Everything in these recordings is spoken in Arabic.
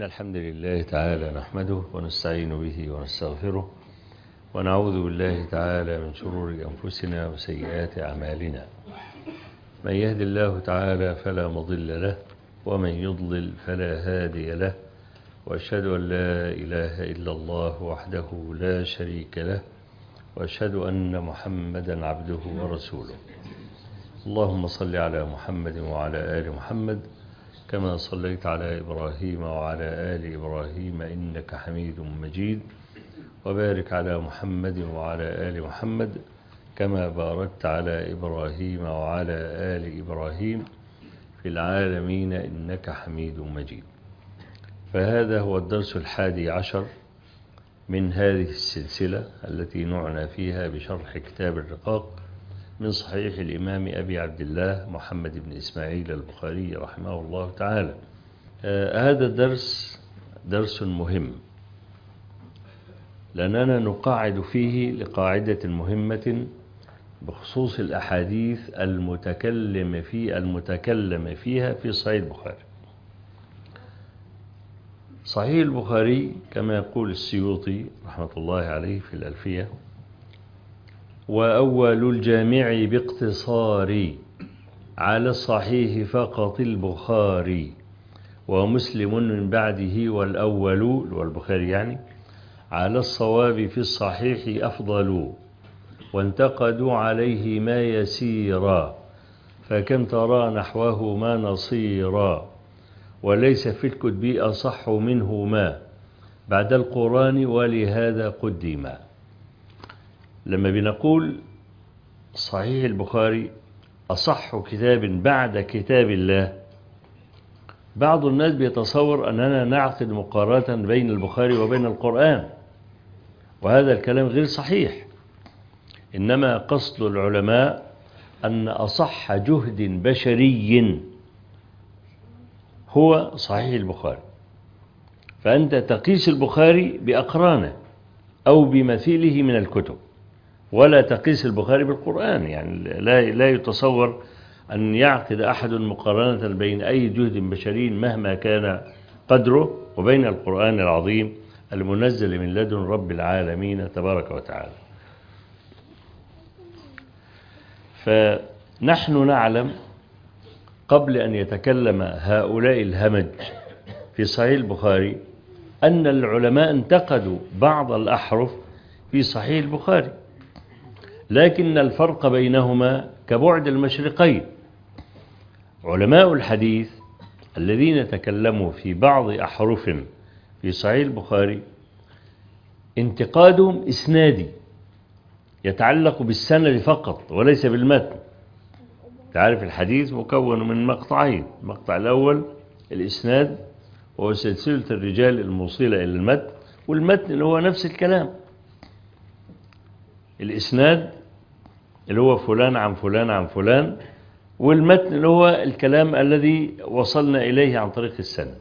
إن الحمد لله تعالى نحمده ونستعين به ونستغفره ونعوذ بالله تعالى من شرور أنفسنا وسيئات أعمالنا. من يهد الله تعالى فلا مضل له ومن يضلل فلا هادي له، وأشهد أن لا إله إلا الله وحده لا شريك له، وأشهد أن محمدا عبده ورسوله. اللهم صل على محمد وعلى آل محمد كما صليت على إبراهيم وعلى آل إبراهيم إنك حميد مجيد، وبارك على محمد وعلى آل محمد كما باركت على إبراهيم وعلى آل إبراهيم في العالمين إنك حميد مجيد. فهذا هو الدرس 11 من هذه السلسلة التي نعنى فيها بشرح كتاب الرقاق من صحيح الإمام أبي عبد الله محمد بن إسماعيل البخاري رحمه الله تعالى. هذا الدرس درس مهم لأننا نقاعد فيه لقاعدة مهمة بخصوص الأحاديث المتكلم فيها في صحيح البخاري. صحيح البخاري كما يقول السيوطي رحمة الله عليه في الألفية: وأول الجامع باقتصار على الصحيح فقط البخاري، ومسلم من بعده والأول والبخاري يعني على الصواب في الصحيح أفضل، وانتقدوا عليه ما يسيرا، فكم ترى نحوه ما نصيرا، وليس في الكتب أصح منهما بعد القرآن ولهذا قدما. لما بنقول صحيح البخاري أصح كتاب بعد كتاب الله، بعض الناس بيتصور أننا نعقد مقارنة بين البخاري وبين القرآن، وهذا الكلام غير صحيح. إنما قصد العلماء أن أصح جهد بشري هو صحيح البخاري، فأنت تقيس البخاري بأقرانه أو بمثيله من الكتب، ولا تقيس البخاري بالقرآن. يعني لا يتصور أن يعقد أحد مقارنة بين أي جهد بشري مهما كان قدره وبين القرآن العظيم المنزل من لدن رب العالمين تبارك وتعالى. فنحن نعلم قبل أن يتكلم هؤلاء الهمج في صحيح البخاري أن العلماء انتقدوا بعض الأحرف في صحيح البخاري، لكن الفرق بينهما كبعد المشرقين. علماء الحديث الذين تكلموا في بعض أحرف في صحيح البخاري انتقادهم إسنادي يتعلق بالسند فقط وليس بالمتن. تعرف الحديث مكون من مقطعين: المقطع الأول الإسناد وهو سلسلة الرجال الموصلة إلى المتن، والمتن اللي هو نفس الكلام. الإسناد اللي هو فلان عن فلان عن فلان، والمتن اللي هو الكلام الذي وصلنا إليه عن طريق السند.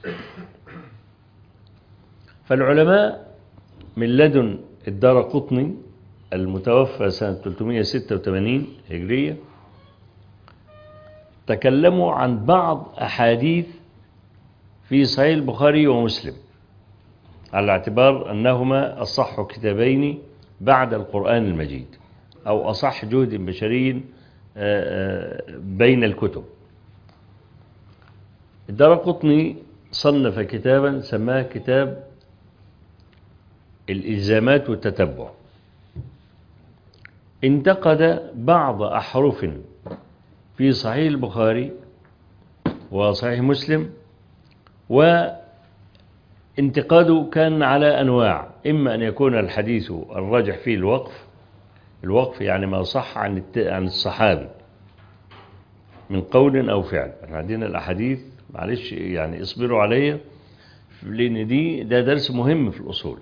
فالعلماء من لدن الدارقطني المتوفى سنة 386 هجرية تكلموا عن بعض أحاديث في صحيح البخاري ومسلم على اعتبار أنهما أصح كتابين بعد القرآن المجيد، أو أصح جهد بشري بين الكتب. الدارقطني صنف كتابا سماه كتاب الإلزامات والتتبع، انتقد بعض أحرف في صحيح البخاري وصحيح مسلم، وانتقاده كان على أنواع: إما أن يكون الحديث الراجح فيه الوقف يعني ما صح عن الصحابي من قول أو فعل. احنا عندنا الأحاديث، معلش يعني اصبروا عليا لأن ده درس مهم في الأصول،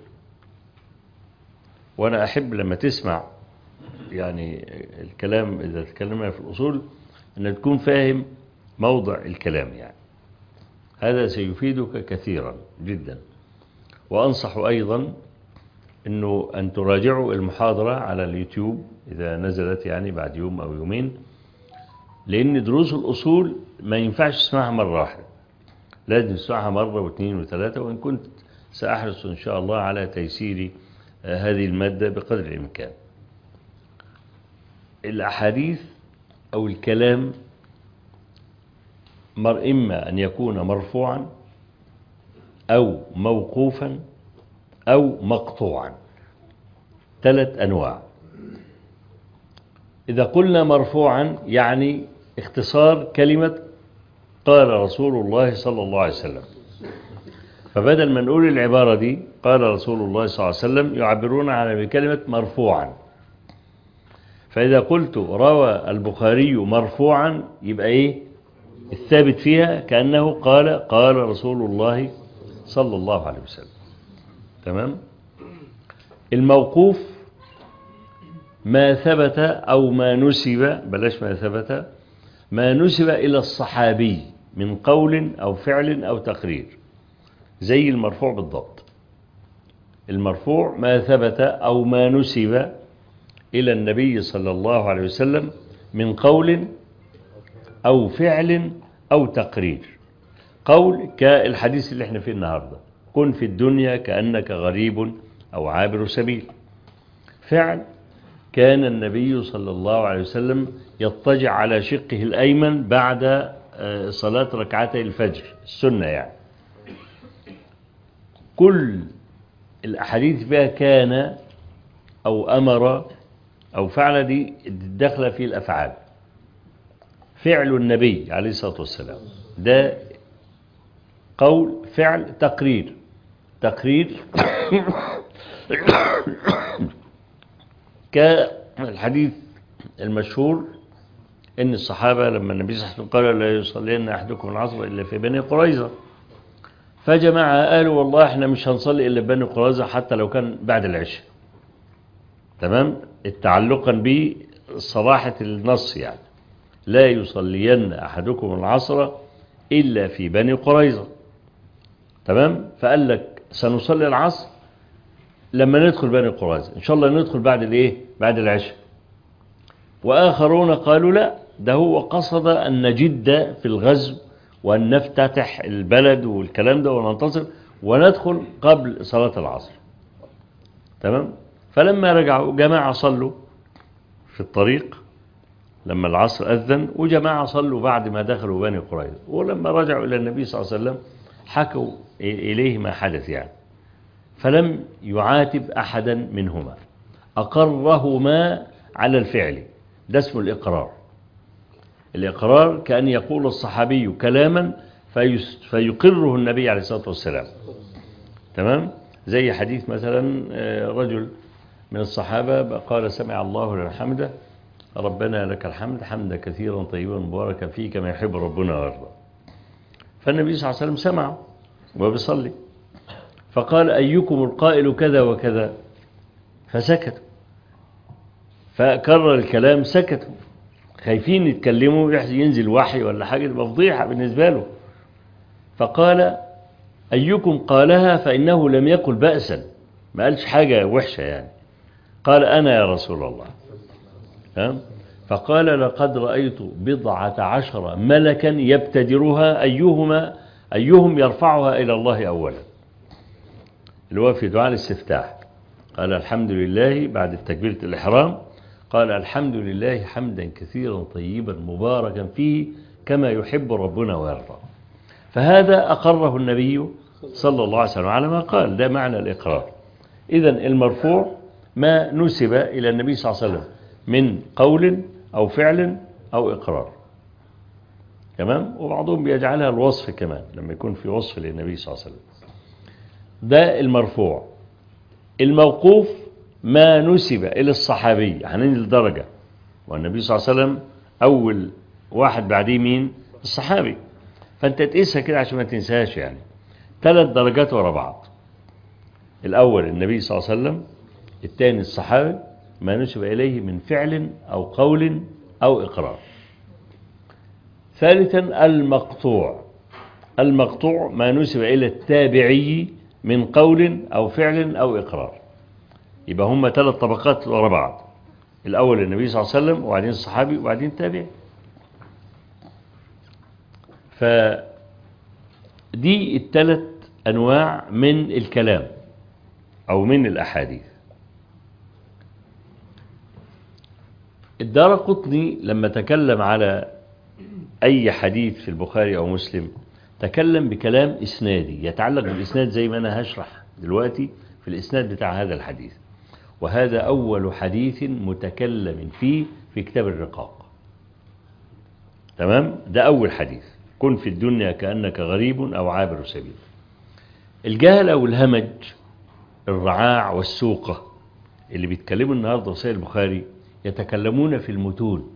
وأنا أحب لما تسمع يعني الكلام إذا تكلمنا في الأصول أن تكون فاهم موضع الكلام، يعني هذا سيفيدك كثيرا جدا. وأنصح أيضا أن تراجعوا المحاضرة على اليوتيوب إذا نزلت يعني بعد يوم أو يومين، لأن دروس الأصول ما ينفعش تسمعها مرة واحدة، لازم تسمعها مرة واثنين وثلاثة، وإن كنت سأحرص إن شاء الله على تيسير هذه المادة بقدر الإمكان. الأحاديث أو الكلام إما أن يكون مرفوعا أو موقوفا أو مقطوعا، 3 أنواع. إذا قلنا مرفوعا يعني اختصار كلمة قال رسول الله صلى الله عليه وسلم، فبدل ما نقول العبارة دي قال رسول الله صلى الله عليه وسلم يعبرون عنها بكلمة مرفوعا. فإذا قلت روى البخاري مرفوعا يبقى إيه الثابت فيها؟ كأنه قال رسول الله صلى الله عليه وسلم. تمام. الموقوف ما ثبت أو ما نسب، بلاش ما ثبت، ما نسب إلى الصحابي من قول أو فعل أو تقرير، زي المرفوع بالضبط. المرفوع ما ثبت أو ما نسب إلى النبي صلى الله عليه وسلم من قول أو فعل أو تقرير. قول كالحديث اللي احنا فيه النهاردة، كن في الدنيا كأنك غريب أو عابر سبيل. فعل كان النبي صلى الله عليه وسلم يضطجع على شقه الأيمن بعد صلاة ركعتي الفجر السنة يعني. كل الأحاديث بها كان أو أمر أو فعل دي داخلة في الأفعال. فعل النبي عليه الصلاة والسلام ده قول، فعل، تقرير. كالحديث المشهور إن الصحابة لما النبي صلى الله عليه وسلم قال لا يصلين أحدكم العصر إلا في بني قريظة، فجماعة قالوا والله احنا مش هنصلي إلا بني قريظة حتى لو كان بعد العشاء. تمام. تعلقا بصراحة النص يعني، لا يصلين أحدكم العصر إلا في بني قريظة. تمام. فقال لك سنصلي العصر لما ندخل بني قريظة، إن شاء الله ندخل بعد الإيه؟ بعد العشاء. وآخرون قالوا لا، ده هو قصد أن نجد في الغزو وأن نفتتح البلد والكلام ده وننتصر وندخل قبل صلاة العصر. تمام. فلما رجعوا جماعة صلوا في الطريق لما العصر أذن، وجماعة صلوا بعد ما دخلوا بني قريظة، ولما رجعوا إلى النبي صلى الله عليه وسلم حكوا إليه ما حدث يعني، فلم يعاتب أحدا منهما، أقرهما على الفعل. ده اسمه الإقرار. الإقرار كأن يقول الصحابي كلاما فيقره النبي عليه الصلاة والسلام. تمام. زي حديث مثلا رجل من الصحابة قال سمع الله لمن حمده ربنا لك الحمد حمدا كثيرا طيبا مباركا فيه كما يحب ربنا ويرضى. فالنبي صلى الله عليه وسلم سمعه وبيصلي، فقال أيكم القائل كذا وكذا، فسكتوا. فكرر الكلام، سكتوا، خايفين يتكلموا ينزل وحي ولا حاجة تبقى فضيحة بالنسبة له. فقال أيكم قالها فإنه لم يقل بأسا، ما قالش حاجة وحشة يعني. قال أنا يا رسول الله. فقال لقد رأيت 12 ملكا يبتدرها أيهم يرفعها إلى الله أولا، اللي هو في دعاء الاستفتاح. قال الحمد لله بعد تكبيرة الإحرام، قال الحمد لله حمدا كثيرا طيبا مباركا فيه كما يحب ربنا ويرضى. فهذا أقره النبي صلى الله عليه وسلم على ما قال، ده معنى الإقرار. إذن المرفوع ما نسب إلى النبي صلى الله عليه وسلم من قول أو فعل أو إقرار. تمام. وبعضهم بيجعلها الوصف كمان لما يكون في وصف للنبي صلى الله عليه وسلم. ده المرفوع. الموقوف ما نسب إلى الصحابي، هننزل درجة، والنبي صلى الله عليه وسلم أول واحد بعديه مين؟ الصحابي. فأنت تقيسها كده عشان ما تنساش يعني، 3 درجات ورا بعض. الأول النبي صلى الله عليه وسلم، الثاني الصحابي ما نسب إليه من فعل أو قول أو إقرار. ثالثا المقطوع. المقطوع ما نسب إلى التابعي من قول أو فعل أو إقرار. يبقى هم 3 طبقات ورا بعض، الأول النبي صلى الله عليه وسلم وبعدين الصحابي وبعدين التابعي. فدول دي الثلاث أنواع من الكلام أو من الأحاديث. الدارقطني لما تكلم على أي حديث في البخاري أو مسلم تكلم بكلام إسنادي يتعلق بالإسناد زي ما أنا هشرح دلوقتي في الإسناد بتاع هذا الحديث، وهذا أول حديث متكلم فيه في كتاب الرقاق. تمام؟ ده أول حديث، كن في الدنيا كأنك غريب أو عابر سبيل. الجهل أو الهمج، الرعاع والسوقة اللي بيتكلموا النهاردة في صحيح البخاري يتكلمون في المتون،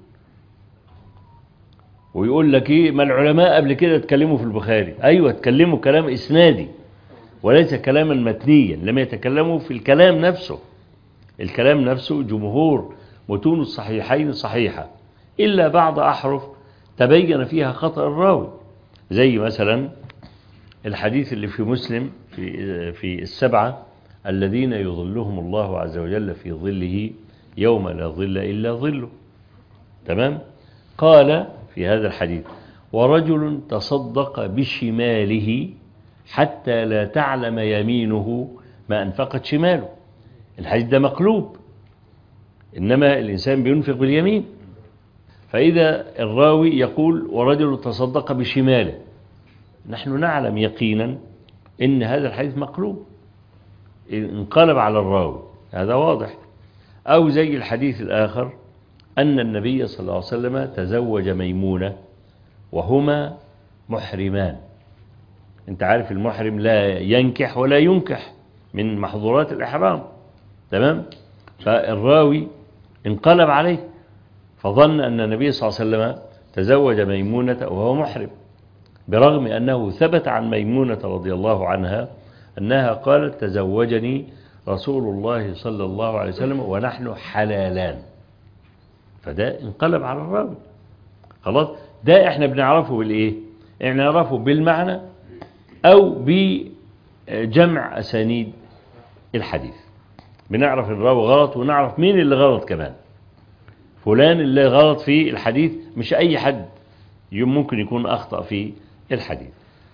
ويقول لك ايه، ما العلماء قبل كده اتكلموا في البخاري. ايوه، اتكلموا كلام اسنادي وليس كلاما متنيا، لم يتكلموا في الكلام نفسه. الكلام نفسه جمهور متون الصحيحين صحيحة إلا بعض أحرف تبين فيها خطأ الراوي، زي مثلا الحديث اللي في مسلم في السبعة الذين يظلهم الله عز وجل في ظله يوم لا ظل إلا ظله. تمام؟ قال في هذا الحديث: ورجل تصدق بشماله حتى لا تعلم يمينه ما أنفقت شماله. الحديث ده مقلوب، إنما الإنسان بينفق باليمين. فإذا الراوي يقول ورجل تصدق بشماله، نحن نعلم يقينا إن هذا الحديث مقلوب، انقلب على الراوي، هذا واضح. أو زي الحديث الآخر أن النبي صلى الله عليه وسلم تزوج ميمونة وهما محرمان. انت عارف المحرم لا ينكح ولا ينكح، من محظورات الإحرام. تمام؟ فالراوي انقلب عليه فظن أن النبي صلى الله عليه وسلم تزوج ميمونة وهو محرم، برغم أنه ثبت عن ميمونة رضي الله عنها أنها قالت: تزوجني رسول الله صلى الله عليه وسلم ونحن حلالان. فده انقلب على الراوي. خلاص، ده احنا بنعرفه بالإيه؟ احنا نعرفه بالمعنى أو بجمع أسانيد الحديث. بنعرف الراوي غلط ونعرف مين اللي غلط كمان. فلان اللي غلط في الحديث، مش أي حد ممكن يكون أخطأ في الحديث.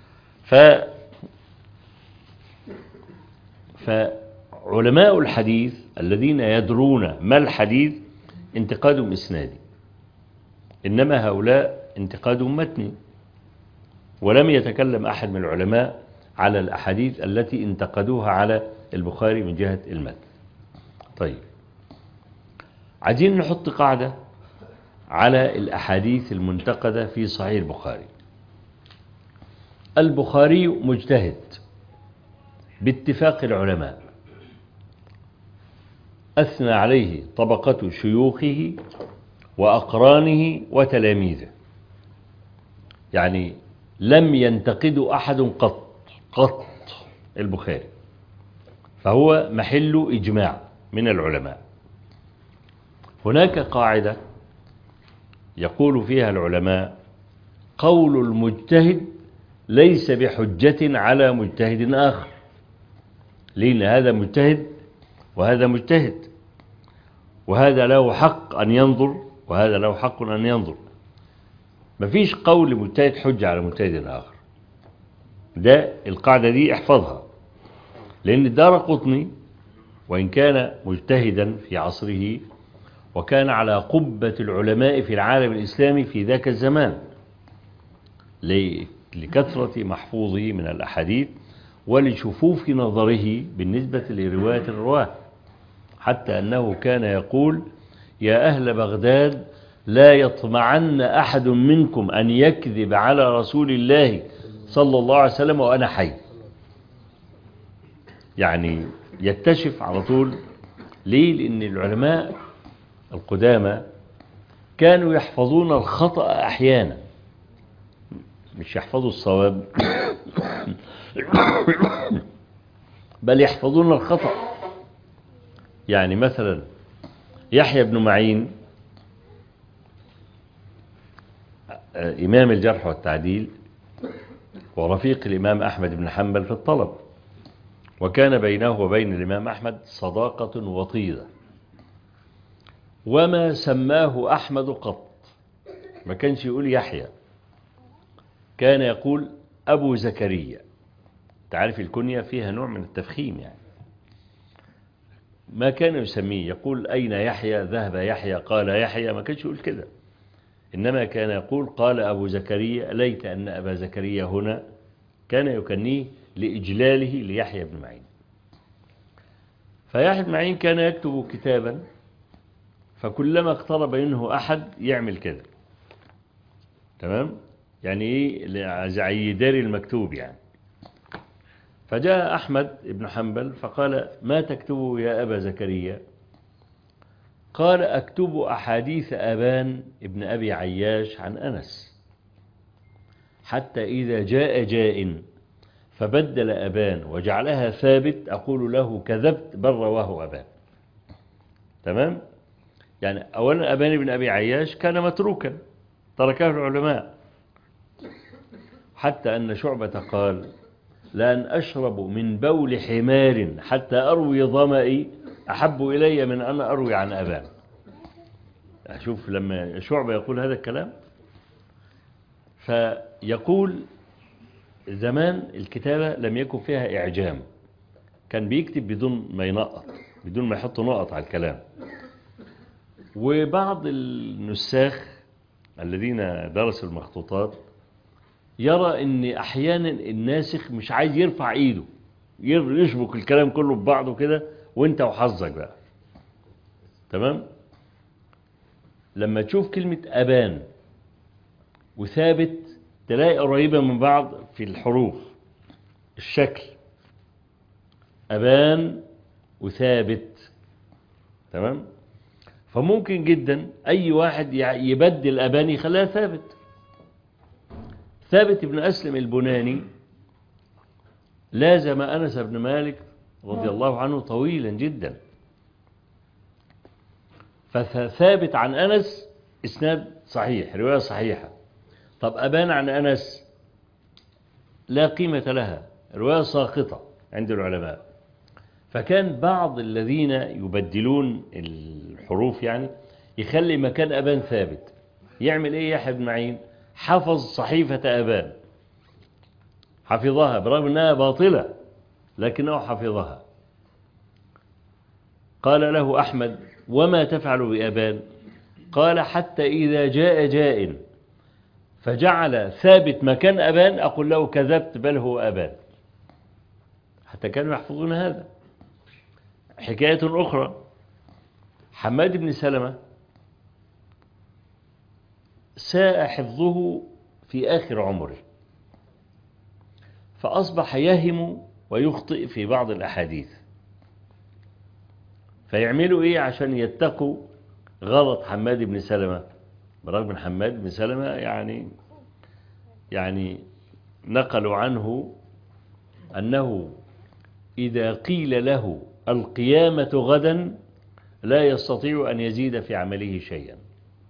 فعلماء الحديث الذين يدرون ما الحديث انتقادهم إسنادي، إنما هؤلاء انتقادهم متني. ولم يتكلم أحد من العلماء على الأحاديث التي انتقدوها على البخاري من جهة المتن. طيب، عايزين نحط قاعدة على الأحاديث المنتقدة في صحيح البخاري. البخاري مجتهد باتفاق العلماء، أثنى عليه طبقة شيوخه وأقرانه وتلاميذه، يعني لم ينتقد أحد قط البخاري، فهو محل إجماع من العلماء. هناك قاعدة يقول فيها العلماء: قول المجتهد ليس بحجة على مجتهد آخر، لأن هذا مجتهد وهذا مجتهد، وهذا له حق أن ينظر وهذا له حق أن ينظر. مفيش قول مجتهد حجة على مجتهد آخر. ده القاعدة دي احفظها، لأن الدارقطني وإن كان مجتهدا في عصره وكان على قبة العلماء في العالم الإسلامي في ذاك الزمان لكثرة محفوظه من الأحاديث ولشفوف نظره بالنسبة لرواية الرواه، حتى أنه كان يقول: يا أهل بغداد لا يطمعن أحد منكم أن يكذب على رسول الله صلى الله عليه وسلم وأنا حي. يعني يكتشف على طول. ليه؟ لأن العلماء القدامى كانوا يحفظون الخطأ أحيانا، مش يحفظوا الصواب بل يحفظون الخطأ. يعني مثلا يحيى بن معين إمام الجرح والتعديل ورفيق الإمام أحمد بن حنبل في الطلب، وكان بينه وبين الإمام أحمد صداقة وطيدة، وما سماه أحمد قط، ما كانش يقول يحيى، كان يقول أبو زكريا. تعرف الكنية فيها نوع من التفخيم يعني. ما كان يسميه يقول أين يحيى، ذهب يحيى، قال يحيى، ما كانش يقول كده، إنما كان يقول قال أبو زكريا، ليت أن أبا زكريا هنا، كان يكنيه لإجلاله ليحيى بن معين. فيحيى بن معين كان يكتب كتابا، فكلما اقترب منه أحد يعمل كده، تمام؟ يعني إيه، زي يداري المكتوب يعني. فجاء أحمد بن حنبل فقال ما تكتب يا أبا زكريا؟ قال أكتب أحاديث أبان ابن أبي عياش عن أنس، حتى إذا جاء جاء فبدل أبان وجعلها ثابت أقول له كذبت بل رواه أبان. تمام؟ يعني أولا أبان بن أبي عياش كان متروكا تركه العلماء، حتى أن شعبة قال لأن أشرب من بول حمار حتى أروي ظمئي أحب إلي من أن أروي عن أبان. أشوف لما شعبة يقول هذا الكلام. فيقول زمان الكتابة لم يكن فيها إعجام، كان بيكتب بدون ما ينقط، بدون ما يحط نقط على الكلام. وبعض النساخ الذين درسوا المخطوطات يرى ان احيانا الناسخ مش عايز يرفع ايده، يشبك الكلام كله ببعضه كده وانت وحظك بقى. تمام؟ لما تشوف كلمة أبان وثابت تلاقي قريبة من بعض في الحروف، الشكل أبان وثابت. تمام؟ فممكن جدا أي واحد يبدل أبان يخليها ثابت. ثابت بن أسلم البناني لازم أنس بن مالك رضي الله عنه طويلا جدا، فثابت عن أنس إسناد صحيح، رواية صحيحة. طب أبان عن أنس لا قيمة لها، رواية ساقطة عند العلماء. فكان بعض الذين يبدلون الحروف يعني يخلي مكان أبان ثابت. يعمل إيه يحيى بن معين؟ حفظ صحيفة أبان، حفظها برغم أنها باطلة لكنه حفظها. قال له أحمد وما تفعل بأبان؟ قال حتى إذا جاء جاء فجعل ثابت مكان أبان أقول له كذبت بل هو أبان. حتى كانوا يحفظون هذا. حكاية أخرى، حماد بن سلمة ساء حفظه في آخر عمره، فأصبح يهم ويخطئ في بعض الأحاديث. فيعملوا إيه عشان يتقوا غلط حماد بن سلمة؟ برغم من حماد بن سلمة يعني نقلوا عنه أنه إذا قيل له القيامة غدا لا يستطيع أن يزيد في عمله شيئا،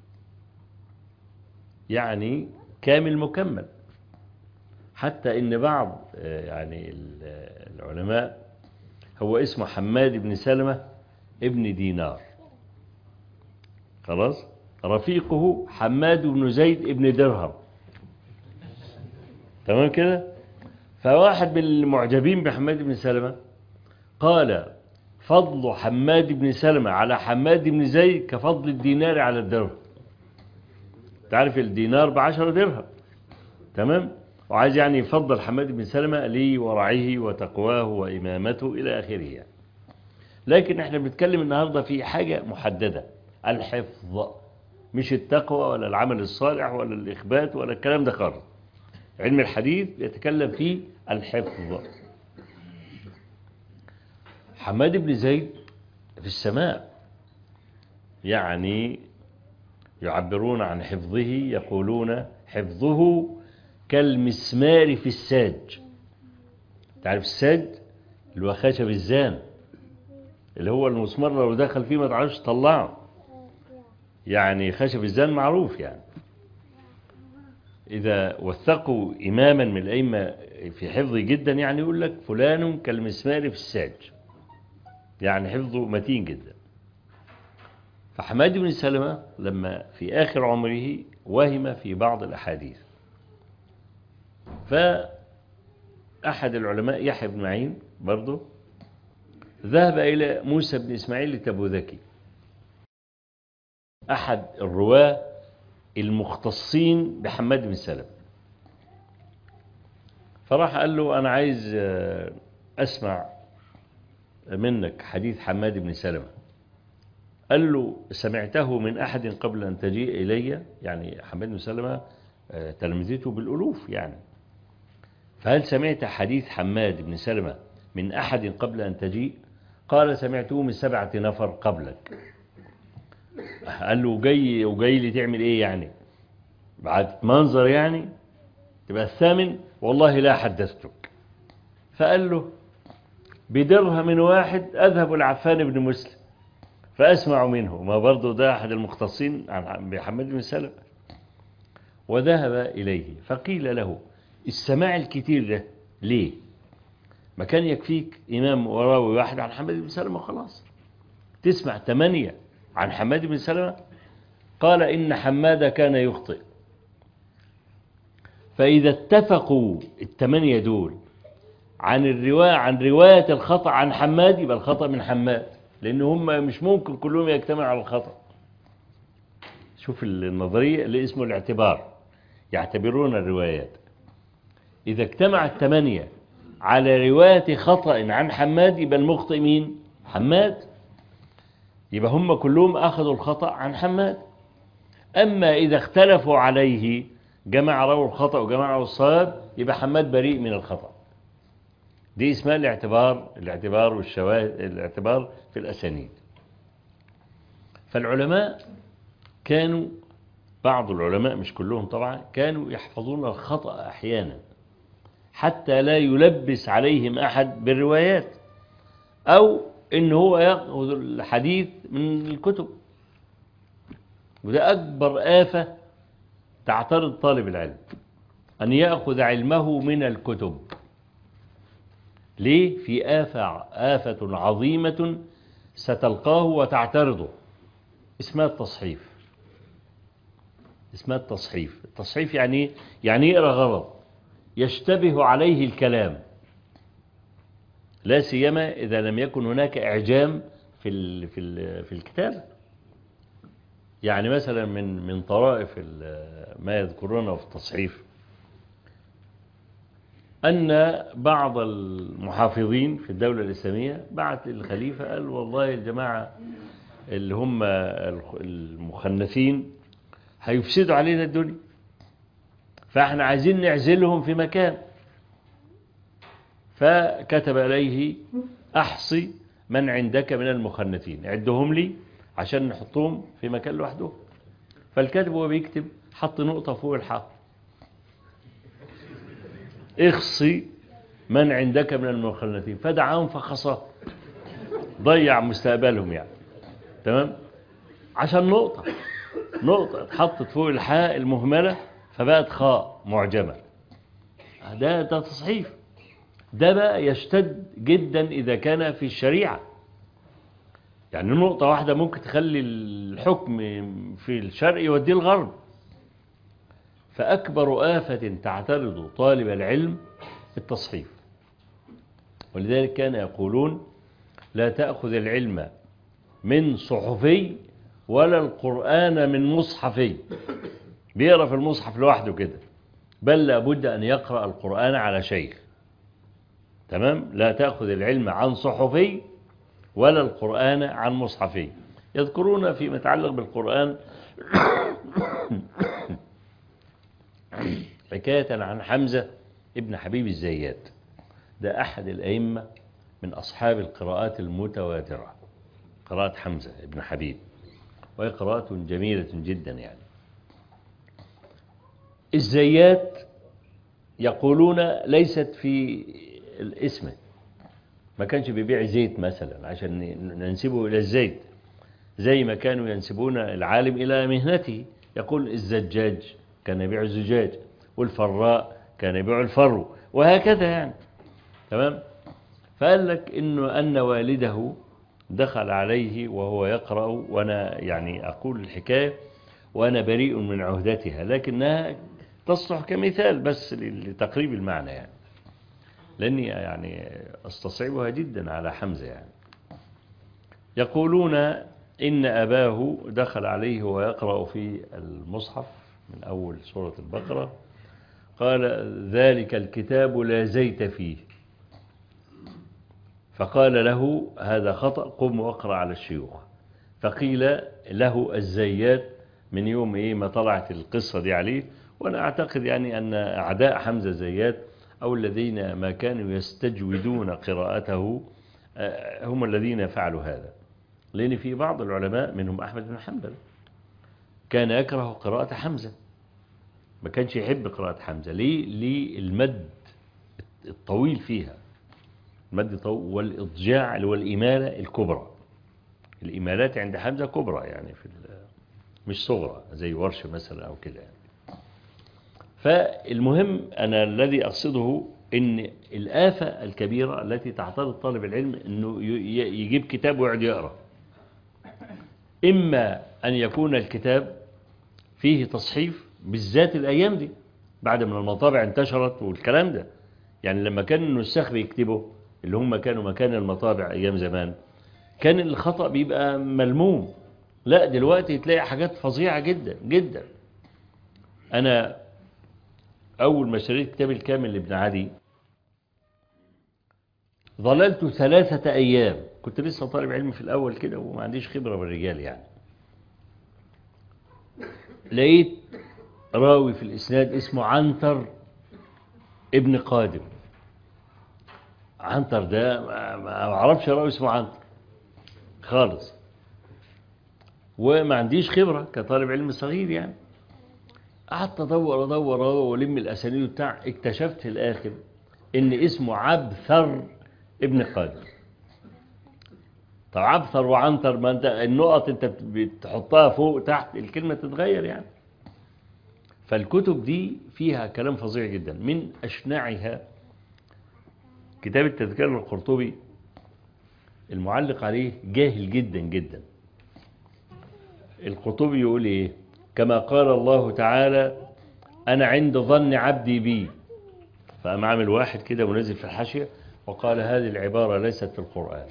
يعني كامل مكمل. حتى إن بعض يعني العلماء هو اسمه حماد بن سلمة ابن دينار، خلاص، رفيقه حماد بن زيد ابن درهم. تمام كده؟ فواحد من المعجبين بحماد بن سلمة قال فضل حماد بن سلمة على حماد بن زيد كفضل الدينار على الدرهم. تعرف الدينار ب10 درهم، تمام؟ وعايز يعني يفضل حماد بن سلمة لي ورعيه وتقواه وإمامته إلى آخره يعني. لكن احنا بنتكلم النهاردة في حاجة محددة، الحفظ، مش التقوى ولا العمل الصالح ولا الإخبات ولا الكلام ده خالص. علم الحديث يتكلم فيه الحفظ. حماد بن زيد في السماء، يعني يعبرون عن حفظه يقولون حفظه كالمسمار في الساج. تعرف الساج اللي هو خشب الزان، اللي هو المسمار لو دخل فيه ما تعرفش تطلعه، يعني خشب الزان معروف يعني. إذا وثقوا إماما من الأئمة في حفظه جدا يعني يقول لك فلان كالمسمار في الساج، يعني حفظه متين جدا. فحماد بن سلمة لما في آخر عمره وهم في بعض الأحاديث، أحد العلماء يحيى بن معين برضه ذهب إلى موسى بن إسماعيل التبوذكي، أحد الرواة المختصين بحماد بن سلمة، فراح قال له أنا عايز أسمع منك حديث حماد بن سلمة. قال له سمعته من أحد قبل أن تجيء إلي، يعني حماد بن سلمة تلمذته بالألوف يعني، فهل سمعت حديث حماد بن سلمة من أحد قبل أن تجيء؟ قال سمعته من 7 نفر قبلك. قال له وجاي لي تعمل إيه يعني؟ بعد منظر يعني تبقى الثامن؟ والله لا حدثتك. فقال له بدرهم واحد أذهب لعفان بن مسلم فأسمع منه، ما برضه ده أحد المختصين بحماد بن سلمة. وذهب إليه فقيل له السماع الكتير ده ليه؟ ما كان يكفيك إمام وراوي واحد عن حماد بن سلمة وخلاص، تسمع 8 عن حماد بن سلمة. قال إن حماد كان يخطئ، فإذا اتفقوا 8 دول عن رواية الخطأ عن حماد يبقى الخطأ من حماد، لأن هم مش ممكن كلهم يجتمعوا على الخطأ. شوف النظرية اللي اسمه الاعتبار، يعتبرون الروايات، إذا اجتمع 8 على رواية خطأ عن حماد يبقى المخطئ مين؟ حماد، يبقى هم كلهم أخذوا الخطأ عن حماد. أما إذا اختلفوا عليه جمع رووا الخطأ وجمع رووا الصواب يبقى حماد بريء من الخطأ. دي اسمها الاعتبار والشواهد، الاعتبار في الأسانيد. فالعلماء كانوا، بعض العلماء مش كلهم طبعا، كانوا يحفظون الخطأ أحيانا حتى لا يلبس عليهم أحد بالروايات، أو إن هو يأخذ الحديث من الكتب. وده أكبر آفة تعترض طالب العلم، أن يأخذ علمه من الكتب. ليه؟ في آفة عظيمة ستلقاه وتعترضه، اسمها التصحيف. اسمها التصحيف. التصحيف يعني يقرأ غلط، يشتبه عليه الكلام، لا سيما إذا لم يكن هناك إعجام في الكتاب. يعني مثلا من طرائف ما يذكرونه في التصحيف أن بعض المحافظين في الدولة الإسلامية بعت للخليفة قال والله الجماعة اللي هم المخنثين هيفسدوا علينا الدنيا، فاحنا عايزين نعزلهم في مكان. فكتب إليه أحصي من عندك من المخنثين، عدهم لي عشان نحطهم في مكان لوحدهم. فالكاتب وهو بيكتب حط نقطة فوق الحاء، اخصي من عندك من المخنثين، فدعاهم فخصاه، ضيع مستقبلهم يعني. تمام؟ عشان نقطة اتحطت فوق الحاء المهملة فبقت خاء معجمة. ده تصحيف. ده بقى يشتد جدا إذا كان في الشريعة، يعني نقطة واحدة ممكن تخلي الحكم في الشرق يوديه الغرب. فأكبر آفة تعترض طالب العلم التصحيف. ولذلك كان يقولون لا تأخذ العلم من صحفي ولا القرآن من مصحفي، بيقرأ في المصحف لوحده كده، بل لابد أن يقرأ القرآن على شيخ. تمام؟ لا تأخذ العلم عن صحفي ولا القرآن عن مصحفي. يذكرون فيما يتعلق بالقرآن حكاية عن حمزة ابن حبيب الزيات، ده أحد الأئمة من أصحاب القراءات المتواترة، قراءة حمزة ابن حبيب، وهي قراءة جميلة جدا يعني. الزيات يقولون ليست في الاسم، ما كانش بيبيع زيت مثلا عشان ننسبه إلى الزيت، زي ما كانوا ينسبون العالم إلى مهنته، يقول الزجاج كان يبيع الزجاج، والفراء كان يبيع الفرو، وهكذا يعني. تمام؟ فقال لك أن والده دخل عليه وهو يقرأ، وأنا يعني أقول الحكاية وأنا بريء من عهدتها، لكنها تصلح كمثال بس لتقريب المعنى يعني. لأني يعني أستصعبها جدا على حمزة يعني. يقولون إن أباه دخل عليه ويقرأ في المصحف من أول سورة البقرة، قال ذلك الكتاب لا زيت فيه، فقال له هذا خطأ، قم واقرأ على الشيوخ. فقيل له الزيات من يوم ما طلعت القصة دي عليه. وأنا أعتقد يعني أن أعداء حمزة الزيات أو الذين ما كانوا يستجودون قراءته هم الذين فعلوا هذا. لأن في بعض العلماء منهم أحمد بن حنبل كان يكره قراءة حمزة، ما كانش يحب قراءة حمزة. ليه؟ المد الطويل فيها، المد طويل، والإضجاع اللي هو الإمالة الكبرى. الإمالات عند حمزة كبرى يعني مش صغرى زي ورش مثلا أو كده يعني. فالمهم أنا الذي أقصده إن الآفة الكبيرة التي تعترض طالب العلم إنه يجيب كتاب ويقعد يقرأ. إما أن يكون الكتاب فيه تصحيف، بالذات الأيام دي بعد ما المطابع انتشرت والكلام ده. يعني لما كان النساخ بيكتبوا اللي هم كانوا مكان المطابع أيام زمان، كان الخطأ بيبقى ملموم. لا دلوقتي تلاقي حاجات فظيعة جدا جدا. أنا أول ما شريت كتاب الكامل لابن عدي ظللت 3 أيام، كنت لسه طالب علم في الأول كده وما عنديش خبرة بالرجال يعني. لقيت راوي في الإسناد اسمه عنتر ابن قادم. عنتر ده ما أعرفش راوي اسمه عنتر خالص، وما عنديش خبرة كطالب علم صغير يعني. قعدت أدور أدور ولم الأسانيد بتاع، اكتشفت في الآخر إن اسمه عبثر ابن قادم. طب عبثر وعنتر، ما أنت النقط أنت بتحطها فوق تحت الكلمة تتغير يعني. فالكتب دي فيها كلام فظيع جدا. من أشنعها كتاب التذكرة للقرطبي، المعلق عليه جاهل جدا جدا. القرطبي يقول إيه؟ كما قال الله تعالى أنا عند ظن عبدي بي. فقام عامل واحد كده ونزل في الحاشية وقال هذه العبارة ليست في القرآن.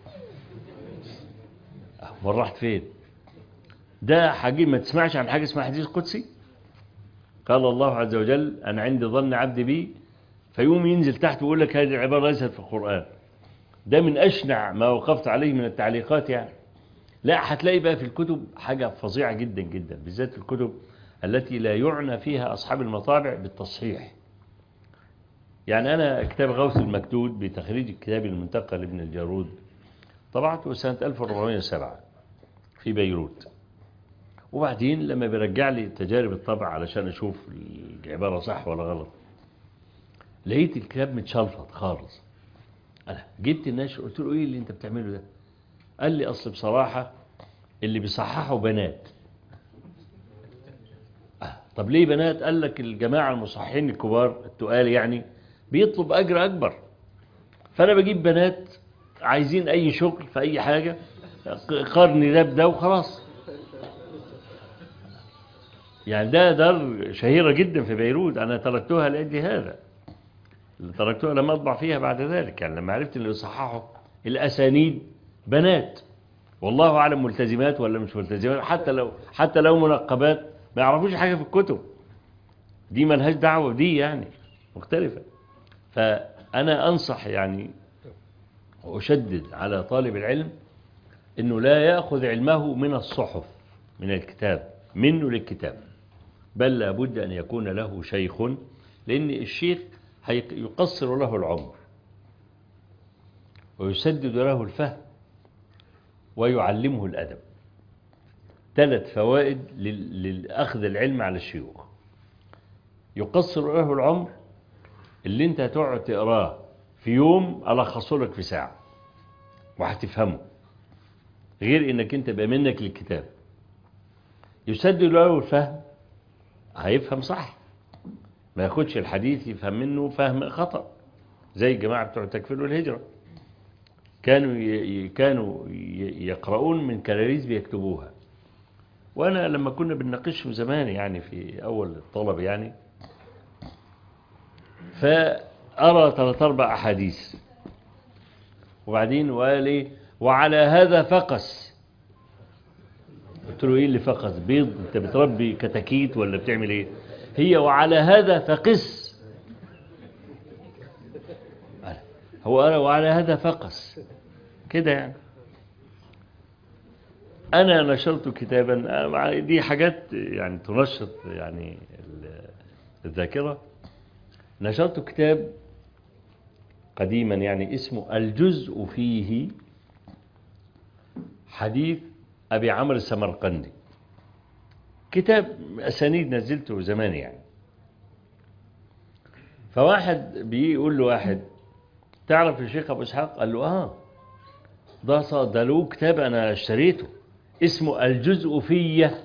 مرحت فين؟ ده حاجة ما تسمعش عن حاجة اسمها حديث قدسي. قال الله عز وجل أنا عند ظن عبدي بي، فيقوم ينزل تحت ويقول لك هذه العبارة ليست في القرآن. ده من أشنع ما وقفت عليه من التعليقات يعني. لا هتلاقي بقى في الكتب حاجة فظيعة جدا جدا، بالذات في الكتب التي لا يعنى فيها أصحاب المطابع بالتصحيح. يعني أنا كتاب غوث المكدود بتخريج الكتاب المنتقى لابن الجارود طبعته سنة 1407 في بيروت. وبعدين لما بيرجع لي تجارب الطبع علشان أشوف العبارة صح ولا غلط، لقيت الكتاب متشلفط خالص. أنا جبت الناشر قلت له إيه اللي أنت بتعمله ده؟ قال لي أصل بصراحة اللي بيصححوا بنات. طب ليه بنات؟ قال لك الجماعة المصححين الكبار التقال يعني بيطلب أجر أكبر، فأنا بجيب بنات عايزين أي شغل في أي حاجة، قرني ده بده وخلاص. يعني ده دار شهيرة جدا في بيروت، أنا تركتها لأجل هذا. تركتها لما أطبع فيها بعد ذلك، يعني لما عرفت اللي يصححوا الأسانيد بنات، والله أعلم ملتزمات ولا مش ملتزمات، حتى لو منقبات ما يعرفوش حاجة في الكتب دي، ملهاش دعوة بدي يعني، مختلفة. فأنا أنصح يعني وأشدد على طالب العلم أنه لا يأخذ علمه من الصحف، من الكتاب منه للكتاب، بل لابد أن يكون له شيخ، لأن الشيخ يقصر له العمر ويسدد له الفهم ويعلمه الأدب. 3 فوائد للأخذ العلم على الشيوخ: يقصر له العمر، اللي انت هتقعد تقراه في يوم ألخصه لك في ساعة وهتفهمه، غير انك انت بقى منك للكتاب. يسدد له الفهم، هيفهم صح، ما ياخدش الحديث يفهم منه فهم خطأ زي الجماعة بتوع التكفير والهجرة. كانوا يقرؤون من كراريس بيكتبوها. وانا لما كنا بنناقشهم زمان يعني في اول الطلب يعني، أرى 3-4 أحاديث، وبعدين وقال إيه وعلى هذا فقس. قلت له إيه اللي فقس؟ بيض؟ أنت بتربي كتاكيت ولا بتعمل إيه؟ هي وعلى هذا فقس. هو أنا وعلى هذا فقس كده يعني. أنا نشرت كتابا، دي حاجات يعني تنشط يعني الذاكرة. نشرت كتاب قديما يعني اسمه الجزء فيه حديث أبي عمرو السمرقندي، كتاب أسانيد نزلته زمان يعني. فواحد بيقول له واحد تعرف الشيخ أبو إسحاق؟ قال له ده له كتاب أنا اشتريته اسمه الجزء فيه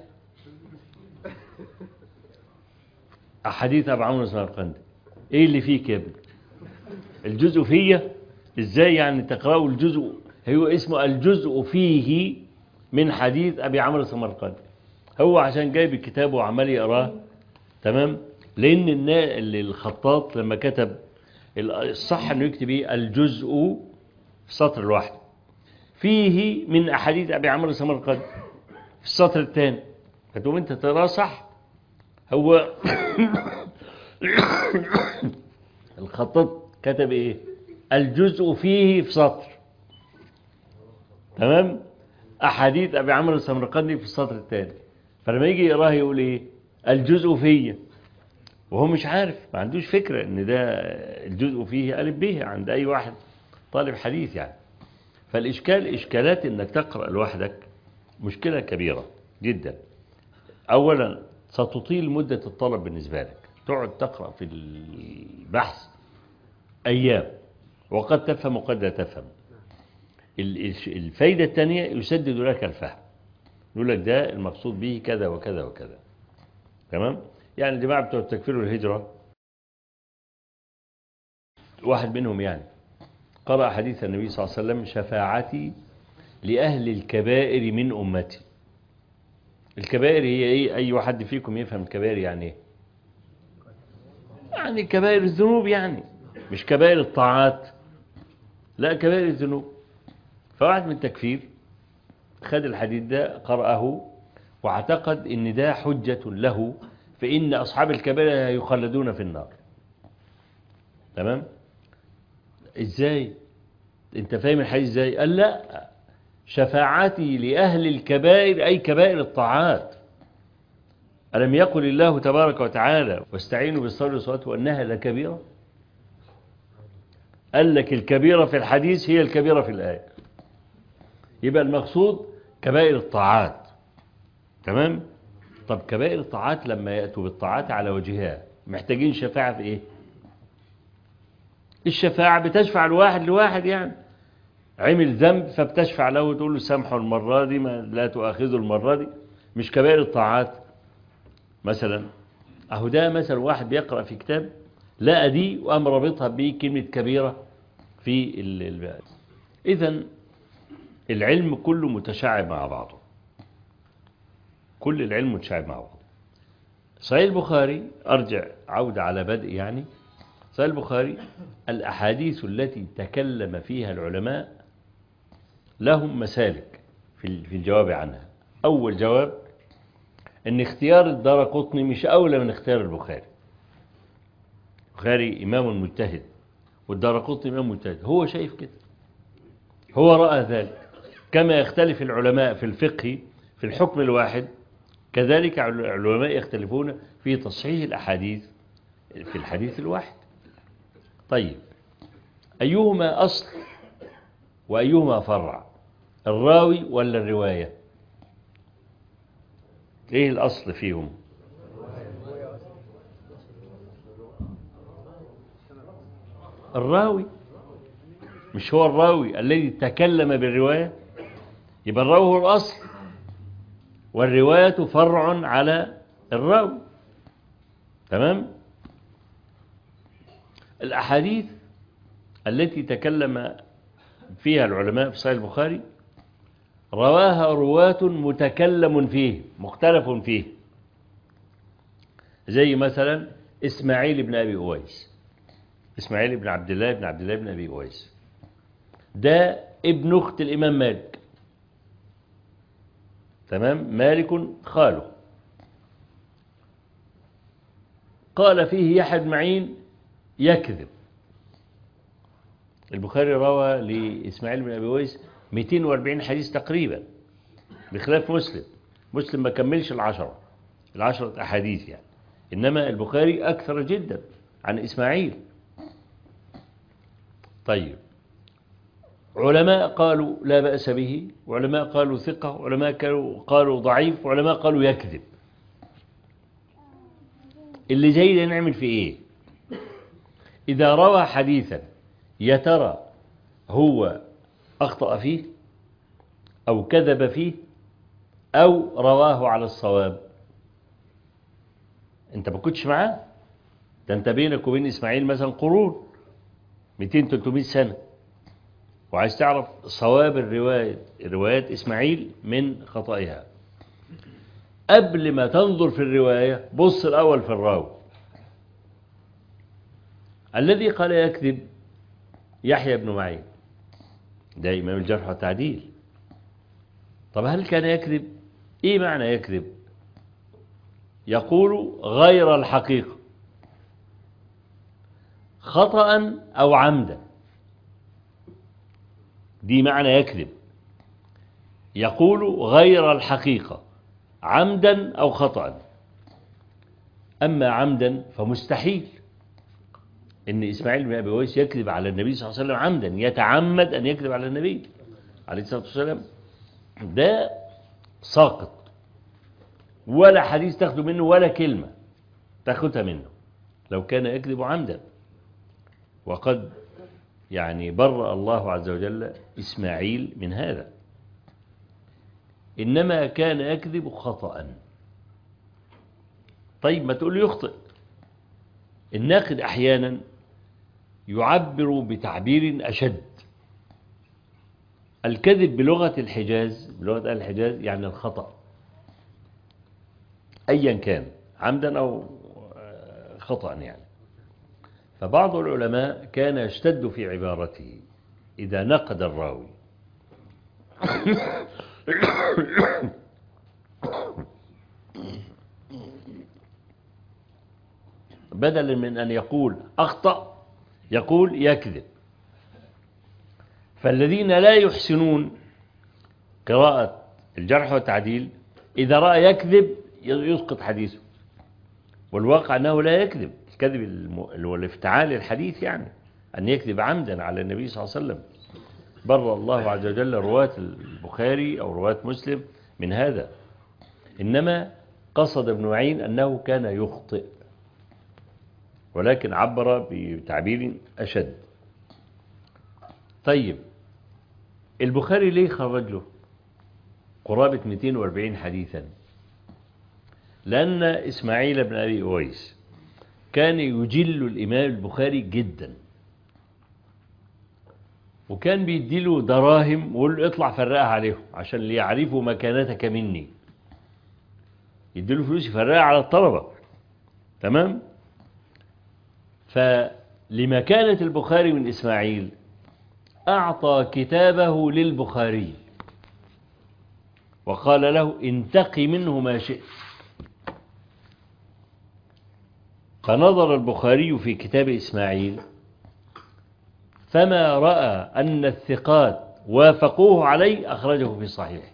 أحاديث أبي عمرو السمرقندي. إيه اللي فيك يا ابني؟ الجزء فيه إزاي يعني تقرأوا الجزء؟ هو اسمه الجزء فيه من حديث أبي عمرو السمرقندي. هو عشان جايب الكتاب وعمال يقراه، تمام؟ لأن الخطاط لما كتب الصح أنه يكتب إيه الجزء في سطر الواحد فيه من أحاديث أبي عمرو السمرقندي في السطر الثاني، فتقوم أنت تقراه صح. هو الخطاط كتب إيه الجزء فيه في سطر، تمام؟ أحاديث أبي عمرو السمرقندي في السطر الثاني. فلما يجي يقراه يقول إيه الجزء فيه، وهو مش عارف، ما عندوش فكرة ان ده الجزء فيه ألف به عند أي واحد طالب حديث يعني. إشكالات انك تقرأ لوحدك مشكلة كبيرة جدا. أولا ستطيل مدة الطلب بالنسبة لك، تقعد تقرأ في البحث أيام، وقد تفهم وقد لا تفهم. الفايدة الثانية يسدد لك الفهم، يقول لك ده المقصود به كذا وكذا وكذا، تمام؟ يعني الجماعة بتوع التكفير والهجرة واحد منهم يعني قرأ حديث النبي صلى الله عليه وسلم شفاعتي لأهل الكبائر من أمتي. الكبائر هي إيه؟ أي واحد فيكم يفهم الكبائر يعني إيه؟ يعني كبائر الذنوب يعني، مش كبائر الطاعات، لا كبائر الذنوب. فواحد من التكفير خد الحديث ده قرأه واعتقد إن ده حجة له، فإن أصحاب الكبائر يخلدون في النار. تمام؟ إزاي؟ أنت فاهم الحديث إزاي؟ قال لا، شفاعتي لأهل الكبائر أي كبائر الطاعات. ألم يقل الله تبارك وتعالى واستعينوا بالصبر والصلاة وأنها لكبيرة؟ قال لك الكبيرة في الحديث هي الكبيرة في الآية، يبقى المقصود كبائر الطاعات. تمام؟ طب كبائر الطاعات لما يأتوا بالطاعات على وجهها محتاجين شفاعة في إيه؟ الشفاعة بتشفع الواحد لواحد يعني، عمل ذنب فبتشفع له وتقول له سامحه المرة دي، ما لا تؤاخذه المرة دي. مش كبائر الطاعات مثلا. أهو ده مثلا واحد بيقرأ في كتاب لقى دي وقام رابطها بكلمة كبيرة في إذن العلم كله متشعب مع بعضه، كل العلم متشعب مع بعضه. صحيح البخاري أرجع عودة على بدء يعني. صحيح البخاري الأحاديث التي تكلم فيها العلماء لهم مسالك في الجواب عنها. أول جواب أن اختيار الدارقطني مش أولى من اختيار البخاري. البخاري إمام مجتهد والدارقطني إمام مجتهد، هو شايف كده، هو رأى ذلك. كما يختلف العلماء في الفقه في الحكم الواحد، كذلك العلماء يختلفون في تصحيح الأحاديث في الحديث الواحد. طيب أيهما أصل وأيهما فرع، الراوي ولا الرواية؟ إيه الأصل فيهم؟ الراوي. مش هو الراوي الذي تكلم بالرواية؟ يبقى الراوي هو الأصل والرواية فرع على الراوي. تمام؟ الأحاديث التي تكلم فيها العلماء في صحيح البخاري رواها رواة متكلم فيه مختلف فيه، زي مثلا إسماعيل بن أبي أويس، إسماعيل بن عبد الله بن عبد الله بن أبي أويس، ده ابن أخت الإمام مالك، تمام، مالك خاله. قال فيه يحيى بن معين يكذب. البخاري روى لإسماعيل بن أبي أويس 240 حديث تقريبا، بخلاف مسلم. مسلم ما كملش العشرة أحاديث يعني، إنما البخاري أكثر جدا عن إسماعيل. طيب، علماء قالوا لا بأس به، وعلماء قالوا ثقة، وعلماء قالوا ضعيف، وعلماء قالوا يكذب. اللي جاي ده نعمل فيه إيه؟ إذا روى حديثا يا ترى هو أخطأ فيه أو كذب فيه أو رواه على الصواب. أنت ما كنتش معاه، ده أنت بينك وبين إسماعيل مثلا قرون 200-300 سنة، وعايز تعرف صواب الروايات إسماعيل من خطئها. قبل ما تنظر في الرواية بص الأول في الراوي. الذي قال يكذب يحيى بن معين، ده إمام الجرح والتعديل. طب هل كان يكذب؟ إيه معنى يكذب؟ يقول غير الحقيقة، خطأ أو عمدا، دي معنى يكذب. يقول غير الحقيقة عمدا أو خطأ. أما عمدا فمستحيل إن إسماعيل بن أبي أويس يكذب على النبي صلى الله عليه وسلم عمدا، يتعمد أن يكذب على النبي عليه الصلاة والسلام. ده ساقط، ولا حديث تاخده منه ولا كلمة تاخدها منه لو كان يكذب عمدا. وقد يعني برأ الله عز وجل إسماعيل من هذا، إنما كان يكذب خطأ. طيب ما تقول له يخطئ. الناقد أحيانا يعبر بتعبير أشد. الكذب بلغة الحجاز، بلغة أهل الحجاز، يعني الخطأ أيا كان، عمدا أو خطأ يعني. فبعض العلماء كان يشتد في عبارته إذا نقد الراوي بدلا من أن يقول أخطأ يقول يكذب. فالذين لا يحسنون قراءة الجرح والتعديل إذا رأى يكذب يسقط حديثه، والواقع أنه لا يكذب. الكذب هو الافتعال الحديث، يعني أن يكذب عمدا على النبي صلى الله عليه وسلم. بر الله عز وجل رواة البخاري أو رواة مسلم من هذا. إنما قصد ابن معين أنه كان يخطئ، ولكن عبر بتعبير أشد. طيب، البخاري ليه خرج له قرابة 240 حديثا؟ لأن إسماعيل بن أبي أويس كان يجل الإمام البخاري جدا، وكان بيديله دراهم ويقول له اطلع فرقها عليهم عشان ليعرفوا مكانتك مني. يديله فلوس يفرقها على الطلبة، تمام. فلمكانة البخاري من إسماعيل أعطى كتابه للبخاري وقال له انتقي منه ما شئت. فنظر البخاري في كتاب إسماعيل فما رأى أن الثقات وافقوه عليه أخرجه في صحيح.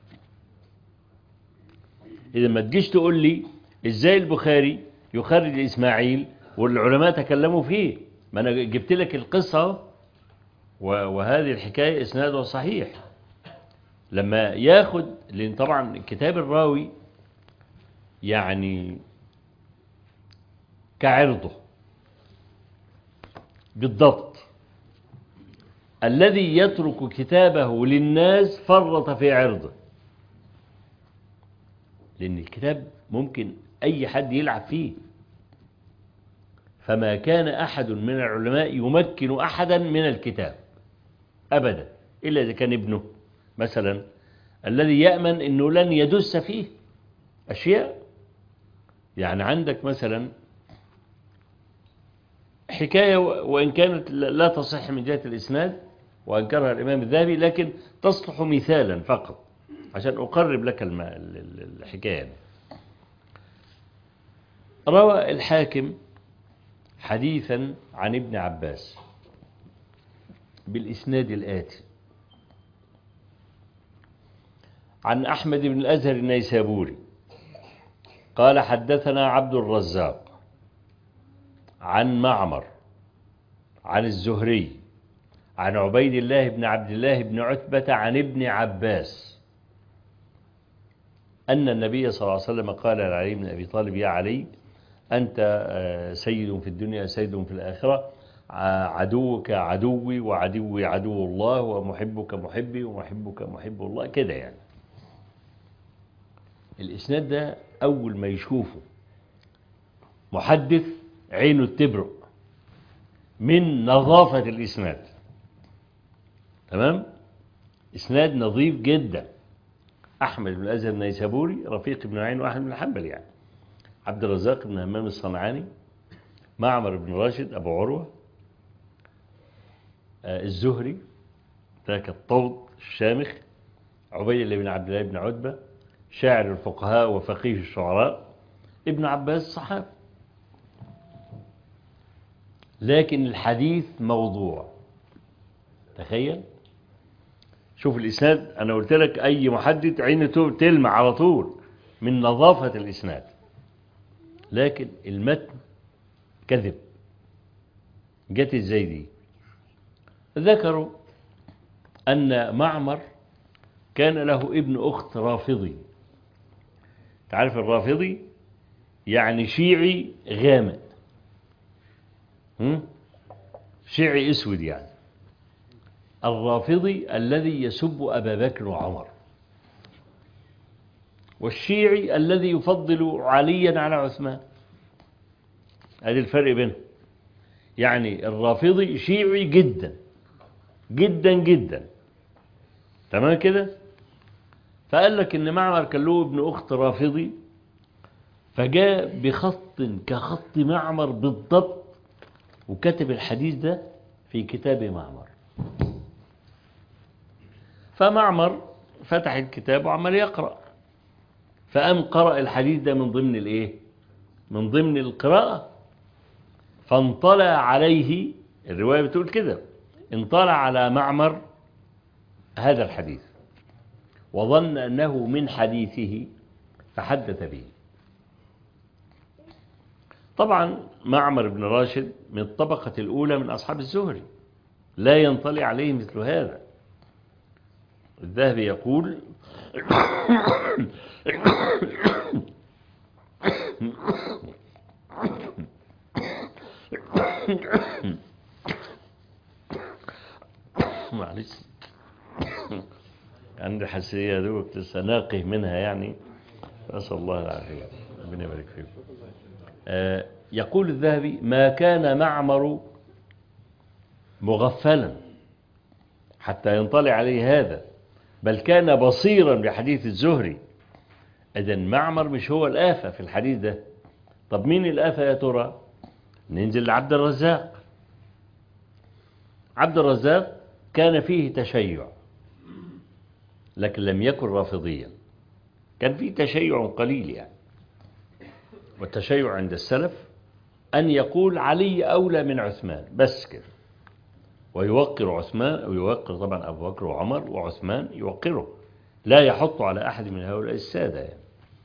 إذا ما تجيش تقول لي إزاي البخاري يخرج إسماعيل والعلماء تكلموا فيه، ما أنا جبت لك القصة وهذه الحكاية إسنادها صحيح. لما ياخد، لأن طبعا كتاب الراوي يعني كعرضه بالضبط. الذي يترك كتابه للناس فرط في عرضه، لأن الكتاب ممكن أي حد يلعب فيه. فما كان أحد من العلماء يمكن أحدا من الكتاب أبدا، إلا إذا كان ابنه مثلا الذي يأمن أنه لن يدس فيه أشياء. يعني عندك مثلا حكاية وإن كانت لا تصح من جهة الإسناد وأنكرها الإمام الذهبي، لكن تصلح مثالا فقط عشان أقرب لك الحكاية. روى الحاكم حديثا عن ابن عباس بالإسناد الآتي: عن أحمد بن الأزهر النيسابوري قال حدثنا عبد الرزاق عن معمر عن الزهري عن عبيد الله بن عبد الله بن عتبة عن ابن عباس أن النبي صلى الله عليه وسلم قال لعلي بن أبي طالب: يا علي، أنت سيد في الدنيا سيد في الآخرة، عدوك عدوي وعدوي عدو الله، ومحبك محبي ومحبك محب الله، كده يعني. الإسناد ده أول ما يشوفه محدث عينه تبرق من نظافة الإسناد. تمام؟ إسناد نظيف جدا. أحمد بن الأزهر النيسابوري رفيق بن عين وأحمد بن حنبل يعني. عبد الرزاق بن همام الصنعاني، معمر بن راشد أبو عروة، الزهري ذاك الطود الشامخ، عبيد الله بن عبد الله بن عتبة شاعر الفقهاء وفقيه الشعراء، ابن عباس صحابي. لكن الحديث موضوع. تخيل، شوف الإسناد، أنا قلت لك أي محدث عينه تلمع على طول من نظافة الإسناد، لكن المتن كذب. جت ازاي دي؟ ذكروا أن معمر كان له ابن أخت رافضي. تعرف الرافضي يعني شيعي غامق، شيعي اسود يعني. الرافضي الذي يسب أبا بكر وعمر، والشيعي الذي يفضل عليا على عثمان. هذا الفرق بينهم. يعني الرافضي شيعي جدا جدا جدا، تمام كده. فقال لك ان معمر كان له ابن اخت رافضي، فجاء بخط كخط معمر بالضبط وكتب الحديث ده في كتاب معمر. فمعمر فتح الكتاب وعمل يقرأ، فقام قرأ الحديث ده من ضمن الايه، من ضمن القراءة. فانطلع عليه، الرواية بتقول كده، انطلع على معمر هذا الحديث وظن أنه من حديثه فحدث به. طبعا معمر بن راشد من الطبقة الأولى من أصحاب الزهري، لا ينطلع عليه مثل هذا. الذهبي يقول معلش عندي حساسية دوك لسه ناقه منها يعني، أسأل الله العافية، ربنا يبارك فيكم. يقول الذهبي: ما كان معمر مغفلا حتى ينطلع عليه هذا، بل كان بصيرا بحديث الزهري. إذن معمر مش هو الآفة في الحديث ده. طب مين الآفة يا ترى؟ ننزل لعبد الرزاق. عبد الرزاق كان فيه تشيع، لكن لم يكن رافضيا، كان فيه تشيع قليل يعني. والتشيع عند السلف أن يقول علي أولى من عثمان بس كده، ويوقر عثمان، ويوقر طبعا أبو بكر وعمر، وعثمان يوقره، لا يحط على أحد من هؤلاء السادة يعني.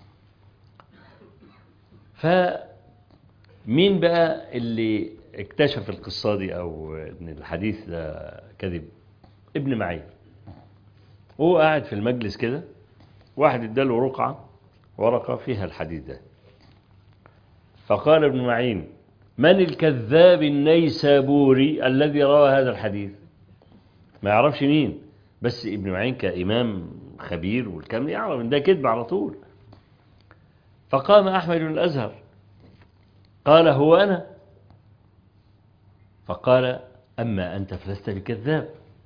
فمين بقى اللي اكتشف القصة دي أو أن الحديث ده كذب؟ ابن معين. وهو قاعد في المجلس كده، واحد اداله ورقة فيها الحديث ده، فقال ابن معين: من الكذاب النيسابوري الذي روى هذا الحديث؟ ما يعرفش مين، بس ابن معين كإمام خبير والكلام يعرف ان ده كذب على طول. فقام أحمد بن الأزهر قال: هو أنا. فقال: أما أنت فلست بكذاب.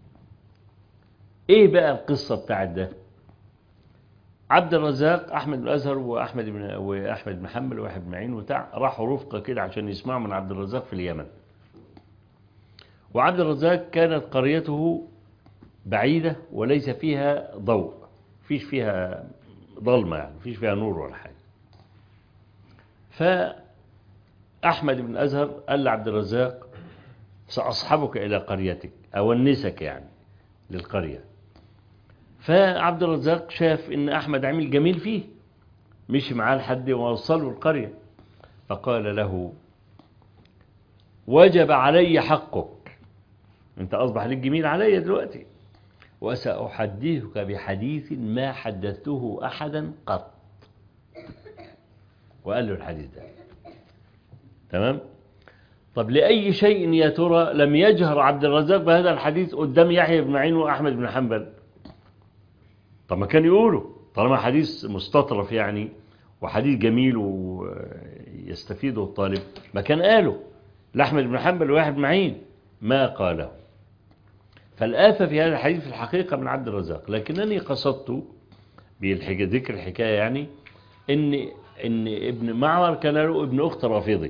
إيه بقى القصة بتاعت ده؟ عبد الرزاق، أحمد بن الأزهر وأحمد بن حنبل وواحد بن معين راحوا رفقة كده عشان يسمعوا من عبد الرزاق في اليمن. وعبد الرزاق كانت قريته بعيدة وليس فيها ضوء، فيش فيها ظلمة، يعني فيش فيها نور ولا حاجة. فأحمد بن أزهر قال لعبد الرزاق سأصحبك إلى قريتك، أونسك يعني للقرية. فعبد الرزاق شاف إن أحمد عمل جميل فيه، مشي معاه لحد ووصله القرية، فقال له وجب علي حقك، أنت أصبح لك جميل علي دلوقتي، وسأحدثك بحديث ما حدثته أحدا قط. وقال له الحديث ده تمام. طب لأي شيء يا ترى لم يجهر عبد الرزاق بهذا الحديث قدام يحيى بن معين وأحمد بن حنبل؟ طب ما كان يقوله طالما حديث مستطرف يعني، وحديث جميل ويستفيده الطالب، ما كان قاله لأحمد بن حنبل ويحيى بن معين، ما قاله. فالآفة في هذا الحديث في الحقيقة من عبد الرزاق، لكنني قصدت بذكر الحكاية يعني إن ابن معمر كان له ابن أخت رافضي،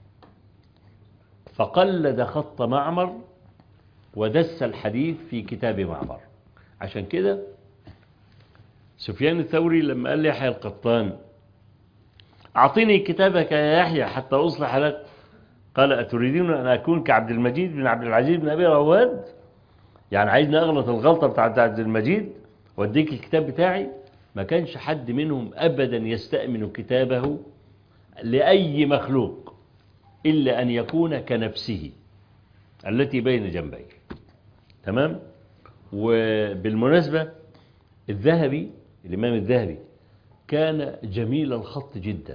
فقلد خط معمر ودس الحديث في كتاب معمر. عشان كده سفيان الثوري لما قال ليحيى القطان أعطيني كتابك يا يحيى حتى أصلح لك، قال أتريدون أن أكون كعبد المجيد بن عبد العزيز بن أبي رواد؟ يعني عايزني أغلط الغلطة بتاعت عبد المجيد وأديك الكتاب بتاعي؟ ما كانش حد منهم أبدا يستأمن كتابه لأي مخلوق إلا أن يكون كنفسه التي بين جنبيه. تمام. وبالمناسبة الذهبي، الإمام الذهبي كان جميل الخط جدا،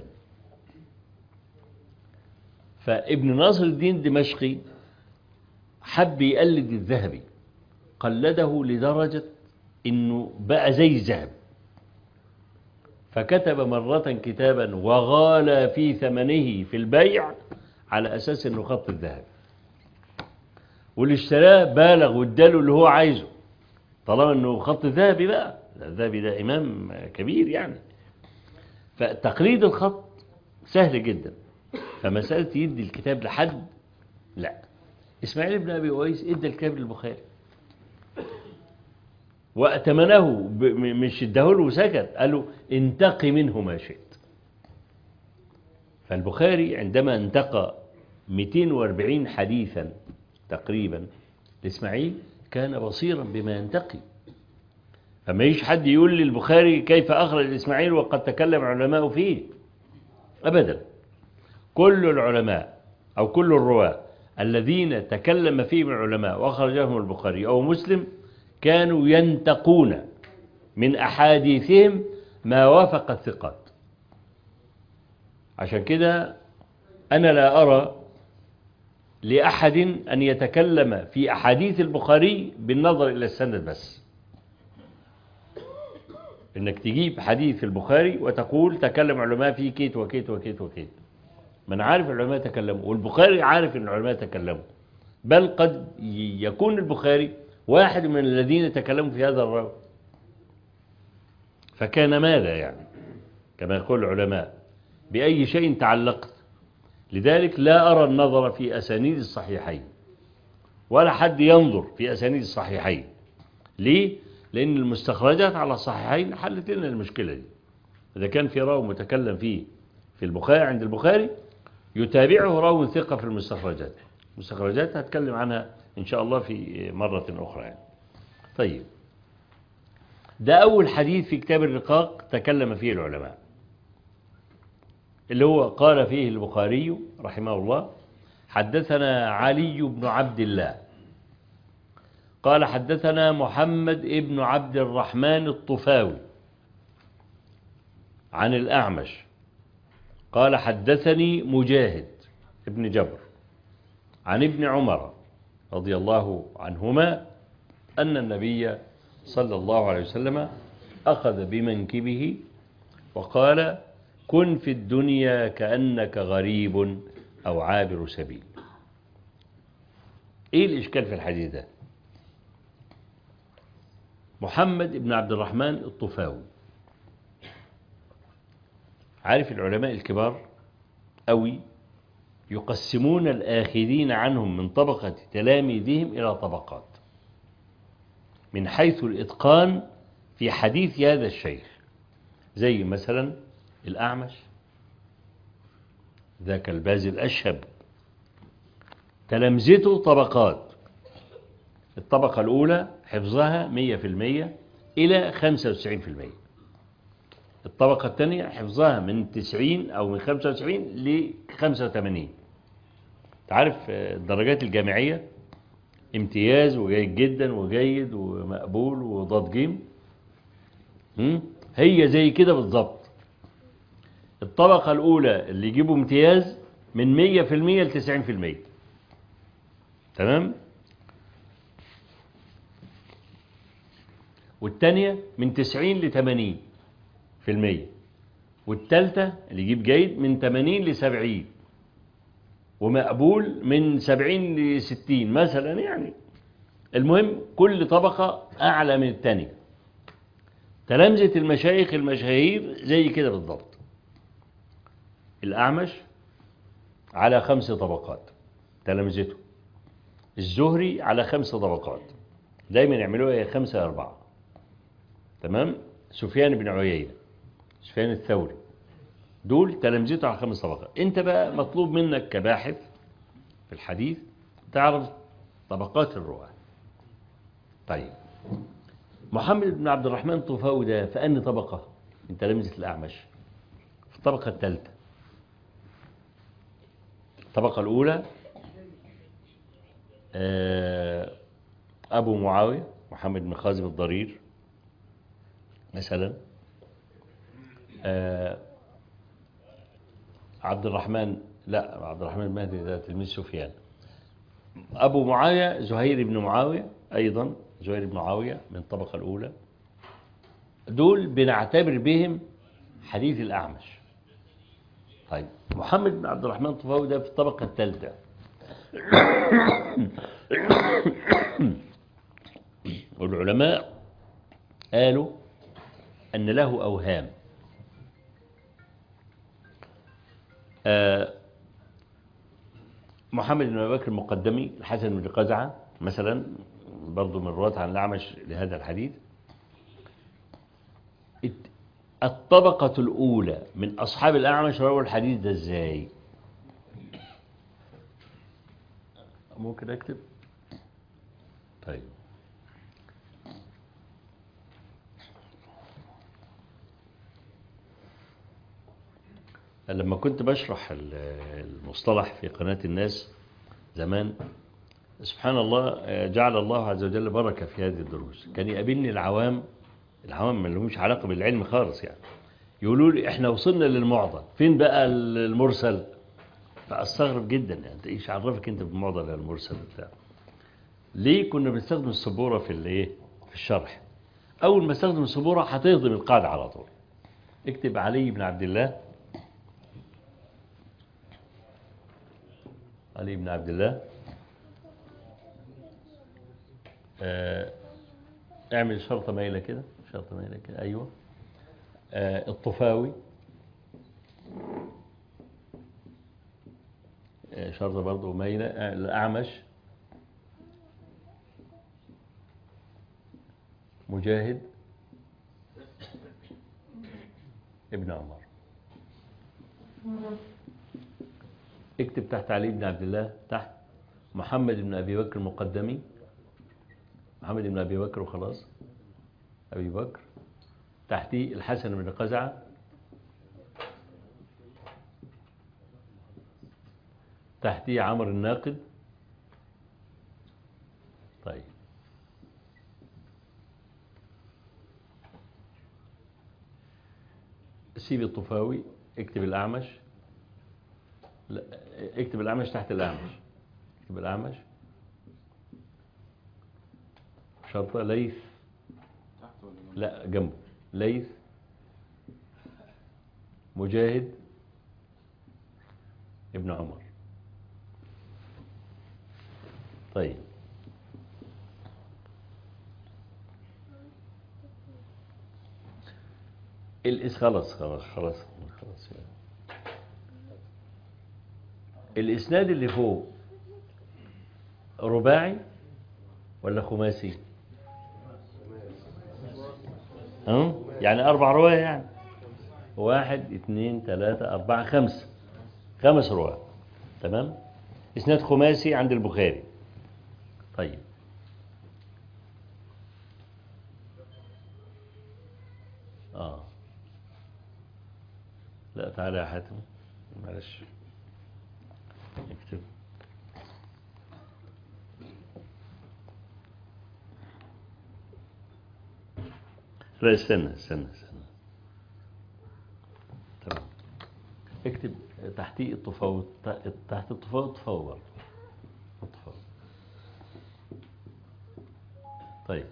فابن ناصر الدين دمشقي حب يقلد الذهبي، قلده لدرجة إنه بقى زي الذهب، فكتب مرة كتابا وغالى في ثمنه في البيع على أساس إنه خط الذهب، واللي اشتراه بالغ واداله اللي هو عايزه طالما إنه خط ذهبي. بقى الذهبي ده إمام كبير يعني، فتقليد الخط سهل جدا. فمسألة يدي الكتاب لحد، لا. إسماعيل بن أبي أويس ادى الكتاب للبخاري وأتمنه، مش اداهوله وسكت، قال له انتقي منه ما شئت. فالبخاري عندما انتقى 240 حديثا تقريبا لإسماعيل كان بصيرا بما ينتقي. فما يجيش حد يقول للبخاري كيف أخرج إسماعيل وقد تكلم علماء فيه، أبدا. كل العلماء أو كل الرواة الذين تكلم فيهم العلماء وأخرجهم البخاري أو مسلم كانوا ينتقون من أحاديثهم ما وافق الثقات. عشان كده أنا لا أرى لأحد أن يتكلم في أحاديث البخاري بالنظر إلى السند بس، إنك تجيب حديث البخاري وتقول تكلم علماء فيه كيت وكيت وكيت وكيت. من عارف العلماء تكلموا، والبخاري عارف أن العلماء تكلموا، بل قد يكون البخاري واحد من الذين تكلموا في هذا الراوي. فكان ماذا يعني كما يقول العلماء بأي شيء تعلقت. لذلك لا أرى النظر في أسانيد الصحيحين ولا حد ينظر في أسانيد الصحيحين. ليه؟ لأن المستخرجات على الصحيحين حلت لنا المشكلة دي. إذا كان في راوي متكلم فيه في البخاري عند البخاري يتابعه راوي ثقة في المستخرجات. المستخرجات هتكلم عنها إن شاء الله في مرة أخرى يعني. طيب، ده أول حديث في كتاب الرقاق تكلم فيه العلماء، اللي هو قال فيه البخاري رحمه الله حدثنا علي بن عبد الله قال حدثنا محمد بن عبد الرحمن الطفاوي عن الأعمش قال حدثني مجاهد ابن جبر عن ابن عمر رضي الله عنهما أن النبي صلى الله عليه وسلم أخذ بمنكبه وقال كن في الدنيا كأنك غريب أو عابر سبيل. إيه الإشكال في الحديث ده؟ محمد بن عبد الرحمن الطفاوي، عارف العلماء الكبار قوي يقسمون الآخذين عنهم من طبقة تلاميذهم إلى طبقات من حيث الإتقان في حديث هذا الشيخ، زي مثلا الأعمش، ذاك الباز الأشهب، تلامذته طبقات. الطبقة الأولى حفظها 100% إلى 95%. الطبقة الثانية حفظها من 90 أو من 95 ل 85. تعرف الدرجات الجامعية، امتياز وجيد جدا وجيد ومقبول وضاد جيم، هي زي كده بالضبط. الطبقة الأولى اللي يجيبوا امتياز من 100% ل 90%. تمام. والثانية من 90 ل 80%. والثالثة اللي يجيب جيد من 80 ل 70، ومقبول من 70 ل 60 مثلا يعني. المهم كل طبقة أعلى من الثانية. تلامذة المشايخ المشاهير زي كده بالضبط. الأعمش على 5 طبقات تلامذته، الزهري على 5 طبقات، دايما يعملوها يا 5 يا 4. تمام. سفيان بن عيينة، سفيان الثوري، دول تلامذته على 5 طبقات. انت بقى مطلوب منك كباحث في الحديث تعرف طبقات الرواة. طيب محمد بن عبد الرحمن طوفاوي ده في أنهي طبقة من تلامذة الأعمش؟ في الطبقة الثالثة. الطبقة الأولى أبو معاوية محمد بن خازم الضرير مثلا، عبد الرحمن، لا عبد الرحمن المهدي ده تلميذ سفيان. أبو معاوية زهير بن معاوية، أيضا زهير بن معاوية من الطبقة الأولى. دول بنعتبر بهم حديث الأعمش. طيب محمد بن عبد الرحمن طوفاوي ده في الطبقة الثالثة. والعلماء قالوا أن له أوهام. محمد بن أبي بكر المقدمي، الحسن بن قزعة مثلا، برضو من رواة عن الأعمش لهذا الحديث. الطبقة الأولى من أصحاب الأعمش رووا الحديث ده إزاي؟ ممكن أكتب؟ طيب لما كنت بشرح المصطلح في قناة الناس زمان، سبحان الله جعل الله عز وجل بركة في هذه الدروس. كان يقابلني العوام ما لهمش علاقة بالعلم خالص يعني، يقولوا لي احنا وصلنا للمعضل، فين بقى المرسل؟ فاستغرب جدا، يعني انت ايش عرفك انت بالمعضل يا المرسل بتاع؟ ليه كنا بنستخدم السبوره في الايه، في الشرح؟ اول ما استخدم السبوره هتهضم القاعده على طول. اكتب علي بن عبد الله، علي بن عبد الله، اعمل شرطه مايله كده، شرطه مايله كده، ايوه. الطفاوي، شرطه برضه مايله. الاعمش، مجاهد ابن عمر. اكتب تحت علي بن عبد الله، تحت محمد بن أبي بكر المقدمي، محمد بن أبي بكر وخلاص، أبي بكر. تحتيه الحسن بن قزعة، تحتيه عمرو الناقد. طيب سيب الطفاوي، اكتب الأعمش. لا، اكتب الأعمش تحت الأعمش، اكتب الأعمش شرطة. ليث، لا جنبه، ليث، مجاهد ابن عمر. طيب خلاص. الإسناد اللي فوق رباعي ولا خماسي؟ يعني 4 رواية يعني 1 2 3 4 5 5 رواية. تمام. إسناد خماسي عند البخاري. طيب لا تعالى يا حاتم معلش اكتب. لا استنى. تمام. اكتب تحتيه التفاوت، تحت التفاوت تفاوت. طيب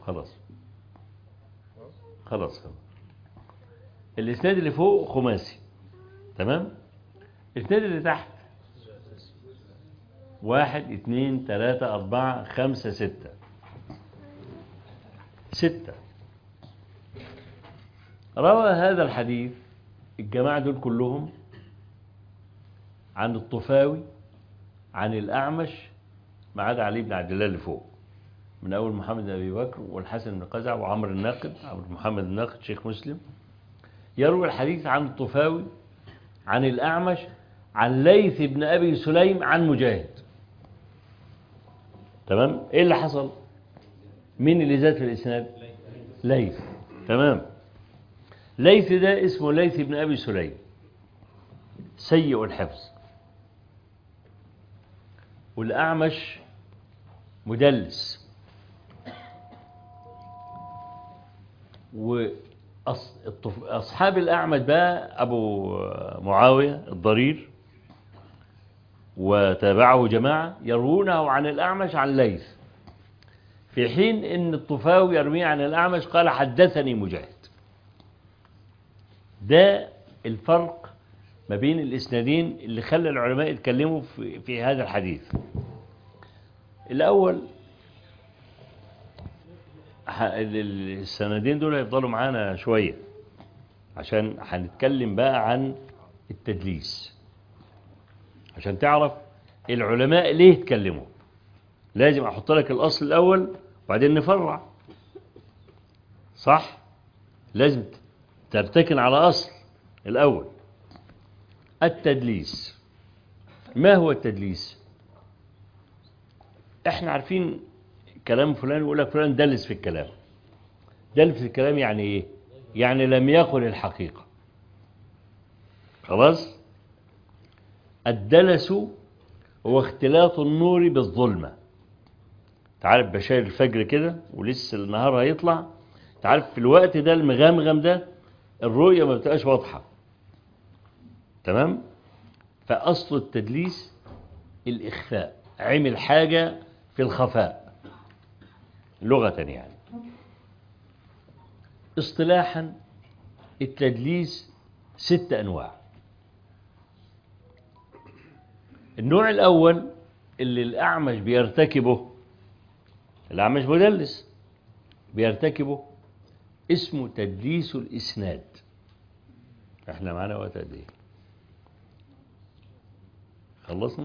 خلاص. الاسناد اللي فوق خماسي. تمام. الاسناد اللي تحت 1 2 3 4 5 6. روى هذا الحديث الجماعة دول كلهم عن الطفاوي عن الأعمش ما عدا علي بن عبد الله اللي فوق، من أول محمد بن أبي بكر والحسن بن قزع وعمر الناقد، عمرو محمد الناقد شيخ مسلم، يروي الحديث عن الطفاوي عن الأعمش عن ليث بن أبي سليم عن مجاهد. تمام. إيه اللي حصل؟ مين اللي زاد في الإسناد؟ ليث. تمام. ليث ده اسمه ليث بن أبي سليم، سيء الحفظ، والأعمش مدلس، وأصحاب الأعمش بقى أبو معاوية الضرير وتابعه جماعة يروونه عن الأعمش عن ليث، في حين إن الطفاوي يرويه عن الأعمش قال حدثني مجاهد. ده الفرق ما بين الإسنادين اللي خلى العلماء يتكلموا في هذا الحديث. الأول السندين دول هيفضلوا معانا شوية عشان هنتكلم بقى عن التدليس، عشان تعرف العلماء ليه اتكلموا. لازم أحط لك الأصل الأول وبعدين نفرع، صح؟ لازم ترتكن على أصل الأول. التدليس. ما هو التدليس؟ احنا عارفين كلام فلان، يقول لك فلان دلس في الكلام. دلس في الكلام يعني ايه؟ يعني لم يقل الحقيقة. خلاص. الدلس هو اختلاط النور بالظلمة. تعرف بشاير الفجر كده ولسه النهار هيطلع، تعرف في الوقت ده المغمغم ده الرؤية ما بتبقاش واضحة. تمام. فأصل التدليس الإخفاء، عمل حاجة في الخفاء لغة يعني. اصطلاحا التدليس 6 أنواع. النوع الأول اللي الأعمش بيرتكبه، الأعمش مدلس بيرتكبه، اسمه تدليس الإسناد. احنا معانا وقت قد ايه؟ خلصنا؟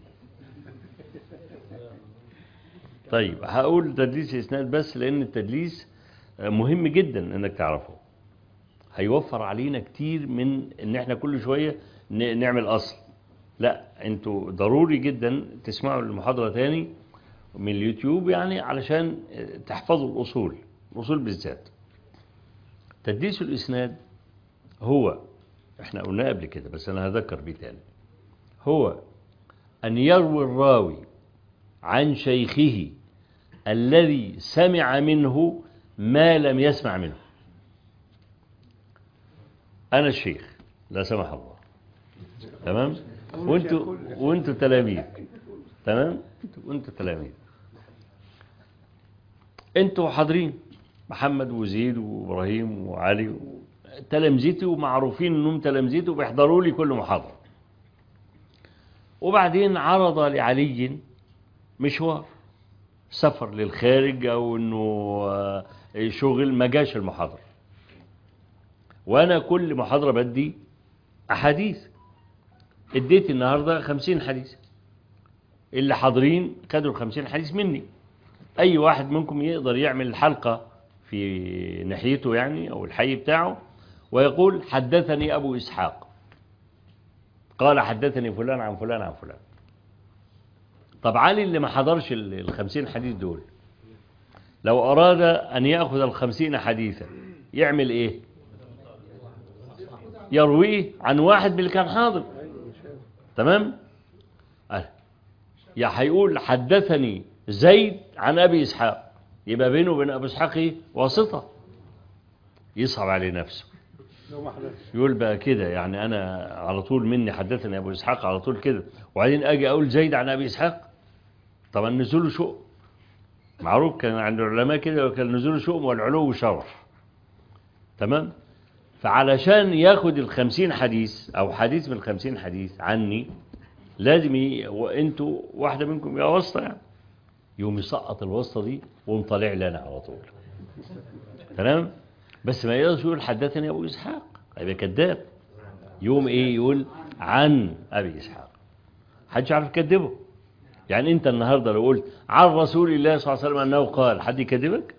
طيب هقول تدليس الإسناد بس، لأن التدليس مهم جدا انك تعرفه، هيوفر علينا كتير من ان احنا كل شوية نعمل أصل. لا، انتوا ضروري جدا تسمعوا المحاضرة تاني من اليوتيوب يعني علشان تحفظوا الأصول بالذات. تدليس الإسناد هو، احنا قلنا قبل كده بس أنا هذكر بيه تاني، هو أن يروي الراوي عن شيخه الذي سمع منه ما لم يسمع منه. أنا الشيخ لا سمح الله، تمام، وانتوا تلاميذ، تمام، وانتوا تلاميذ، انتوا حاضرين، محمد وزيد وإبراهيم وعلي تلامذتي ومعروفين انهم تلامذتي وبيحضروا لي كل محاضرة. وبعدين عرض لعلي مشوار، سفر للخارج او انه شغل، ما جاش المحاضرة، وانا كل محاضرة بدي احاديث، اديت النهاردة 50 حديث اللي حاضرين خدوا ال50 حديث مني. أي واحد منكم يقدر يعمل حلقة في ناحيته يعني أو الحي بتاعه ويقول حدثني أبو إسحاق قال حدثني فلان عن فلان عن فلان. طب علي اللي ما حضرش ال50 حديث دول لو أراد أن يأخذ ال50 حديثا يعمل إيه؟ يرويه عن واحد من اللي كان حاضر. تمام؟ يا هيقول حدثني زيد عن أبي إسحاق، يبقى بينه وبين أبي إسحاق إيه؟ واسطة. يصعب عليه نفسه يقول بقى كده يعني أنا على طول مني حدثني أبو إسحاق على طول كده، وبعدين أجي أقول زيد عن أبي إسحاق. طبعا نزوله شؤم معروف كان عند العلماء كده، وكان نزوله شؤم والعلو شرف. تمام؟ فعلشان ياخد ال50 حديث أو حديث من ال50 حديث عني لازم وانتوا واحدة منكم يا واسطة يعني يوم يسقط الواسطة دي ومطلع لنا على طول. تمام؟ بس ما يقدرش يقول حدثني أبو إسحاق يبقى كذاب. يوم إيه؟ يقول عن أبي إسحاق. حدش عارف يكذبه. يعني أنت النهاردة لو قلت عن رسول الله صلى الله عليه وسلم أنه قال، حد يكذبك؟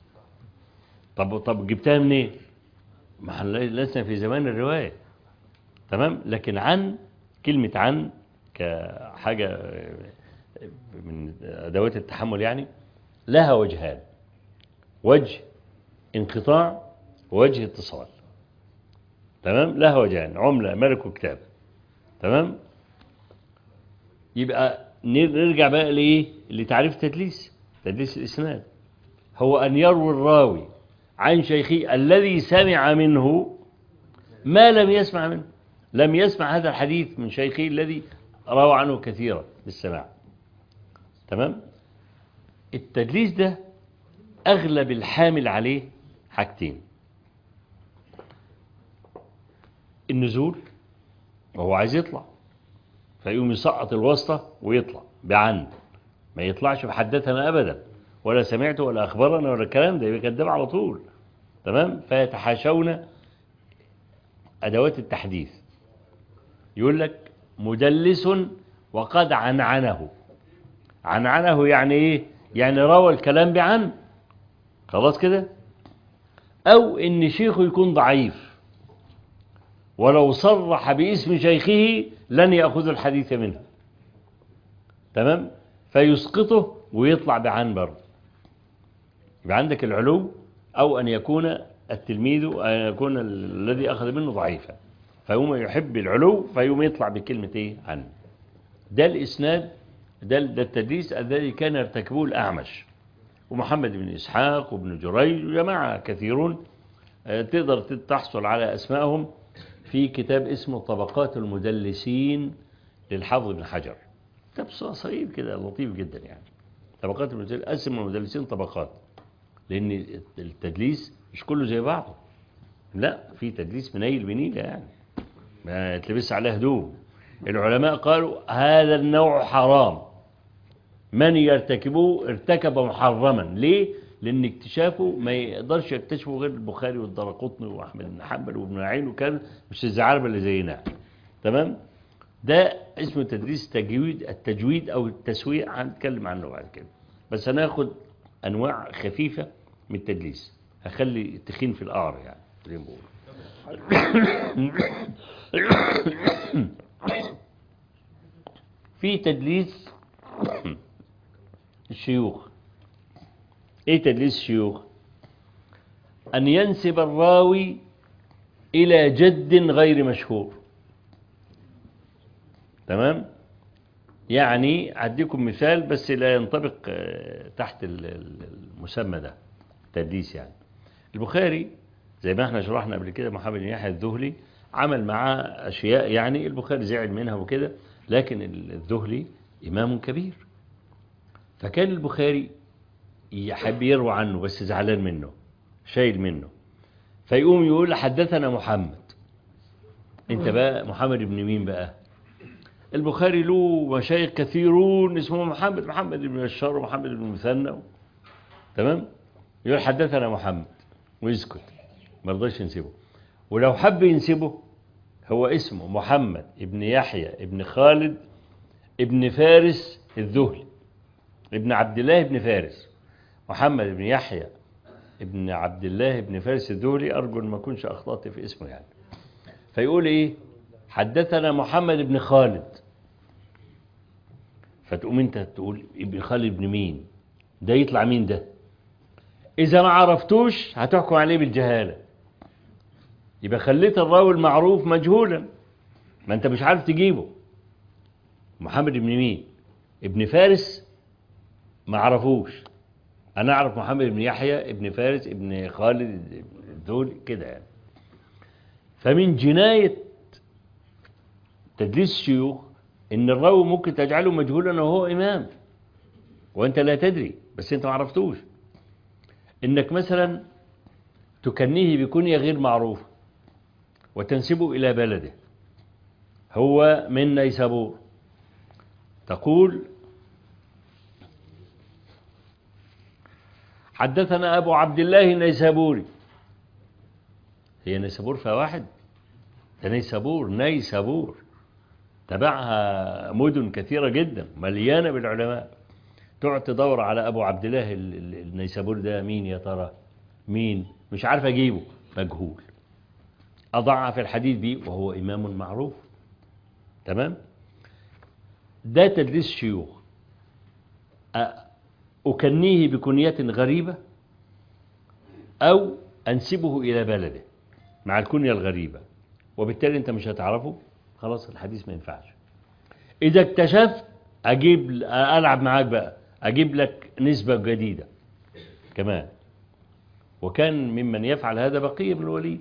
طب جبتها منين؟ ما لسنا في زمان الرواية. تمام؟ لكن عن كلمة عن كحاجة من أدوات التحمل يعني لها وجهان، وجه انقطاع ووجه اتصال. تمام؟ لها وجهان، عملة ملك وكتاب. تمام؟ يبقى نرجع بقى لإيه؟ لتعريف تدليس الإسناد. هو أن يروي الراوي عن شيخه الذي سمع منه ما لم يسمع منه. لم يسمع هذا الحديث من شيخه الذي روى عنه كثيرا بالسماع. تمام؟ التدليس ده أغلب الحامل عليه حاجتين: النزول وهو عايز يطلع فيقوم يسقط الواسطة ويطلع بعن، ما يطلعش بحدثنا أبدا ولا سمعته ولا أخبرنا ولا الكلام ده، يبقى كذاب على طول. تمام؟ فيتحاشون أدوات التحديث. يقول لك مدلس وقد عنعنه. عنعنه يعني إيه؟ يعني روى الكلام بعن، خلاص كده. أو إن شيخه يكون ضعيف ولو صرح باسم شيخه لن يأخذ الحديث منه. تمام؟ فيسقطه ويطلع بعن برضه. يبقى عندك العلو، أو أن يكون التلميذ أن يكون الذي أخذ منه ضعيفا فيوم يحب العلو فيوم يطلع بكلمة إيه؟ عن. ده الإسناد، ده التدليس الذي كان يرتكبه الأعمش ومحمد بن إسحاق وابن جريج وجماعة كثيرون. تقدر تحصل على أسمائهم في كتاب اسمه طبقات المدلسين للحافظ بن حجر. كتاب صغير كده لطيف جدا يعني. طبقات المدلسين، قسم المدلسين طبقات، لأن التدليس مش كله زي بعضه. لا، في تدليس منيل بنيلة يعني ما تلبس عليه هدوم. العلماء قالوا هذا النوع حرام، من يرتكبه ارتكب محرما. ليه؟ لأن اكتشافه ما يقدرش يكتشفه غير البخاري والدرقطني وأحمد بن حنبل وابن معين، وكان مش الزعاربة اللي زينا. تمام؟ ده اسمه تدريس التجويد أو التسويق، هنتكلم عنه بعد كده. بس هناخد أنواع خفيفة من التدليس، هخلي التخين في القعر يعني زي ما بقول. في تدليس الشيوخ. ايه تدليس الشيوخ؟ ان ينسب الراوي الى جد غير مشهور. تمام؟ يعني اديكم مثال بس لا ينطبق تحت المسمى ده تدليس. يعني البخاري زي ما احنا شرحنا قبل كده، محمد بن يحيى الذهلي عمل معاه اشياء يعني البخاري زعل منها وكده، لكن الذهلي امام كبير، فكان البخاري يحب يروى عنه بس زعلان منه شايل منه، فيقوم يقول حدثنا محمد. انت بقى محمد بن مين بقى؟ البخاري له مشايخ كثيرون اسمه محمد بن بشار ومحمد بن مثنى. تمام؟ يقول حدثنا محمد ويسكت، ما رضاش ينسبه. ولو حب ينسبه هو اسمه محمد ابن يحيى ابن خالد ابن فارس الذهلي ابن عبد الله بن فارس، محمد بن يحيى ابن عبد الله بن فارس الذهلي، أرجو أن ما أكونش أخطأت في اسمه يعني. فيقول إيه؟ حدثنا محمد بن خالد. فتقوم أنت تقول ابن خالد بن مين؟ ده يطلع مين ده؟ إذا ما عرفتوش هتحكم عليه بالجهالة، يبقى خليت الراوي المعروف مجهولا، ما أنت مش عارف تجيبه. محمد بن مين؟ ابن فارس ما عرفوش، أنا أعرف محمد بن يحيى ابن فارس ابن خالد دول كده يعني. فمن جناية تدليس الشيوخ إن الراوي ممكن تجعله مجهولا وهو إمام وأنت لا تدري، بس أنت ما عرفتوش. إنك مثلا تكنيه بكنية غير معروفة وتنسبه إلى بلده، هو من نيسابور، تقول حدثنا أبو عبد الله النيسابوري. هي نيسابور فيها واحد؟ ده نيسابور تبعها مدن كثيرة جدا مليانة بالعلماء. تقعد تدور على أبو عبد الله النيسابوري ده مين يا ترى؟ مين؟ مش عارف أجيبه، مجهول. أضعف الحديث بيه وهو إمام معروف. تمام؟ ده تدليس شيوخ. أكنيه بكنية غريبة أو أنسبه إلى بلده مع الكنية الغريبة، وبالتالي أنت مش هتعرفه، خلاص الحديث ما ينفعش. إذا اكتشفت ألعب معاك بقى، أجيب لك نسبة جديدة كمان. وكان ممن يفعل هذا بقية بن الوليد،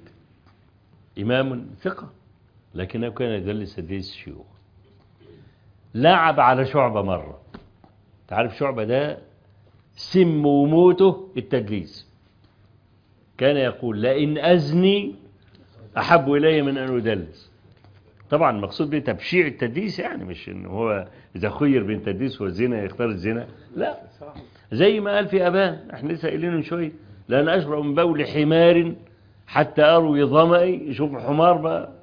إمام ثقة لكنه كان يدلس تدليس الشيوخ. لعب على شعبة مرة. تعرف شعبة ده سم وموته التدليس. كان يقول لئن أزني أحب إلي من أن أدلس. طبعا المقصود به تبشيع التدليس، يعني مش إن هو إذا خير بين التدليس والزنا يختار الزنا، لا. زي ما قال في أبان، احنا لسه قايلينه من شوية، لأن أشرب من بول حمار حتى أروي ظمئي. يشوف حمار بقى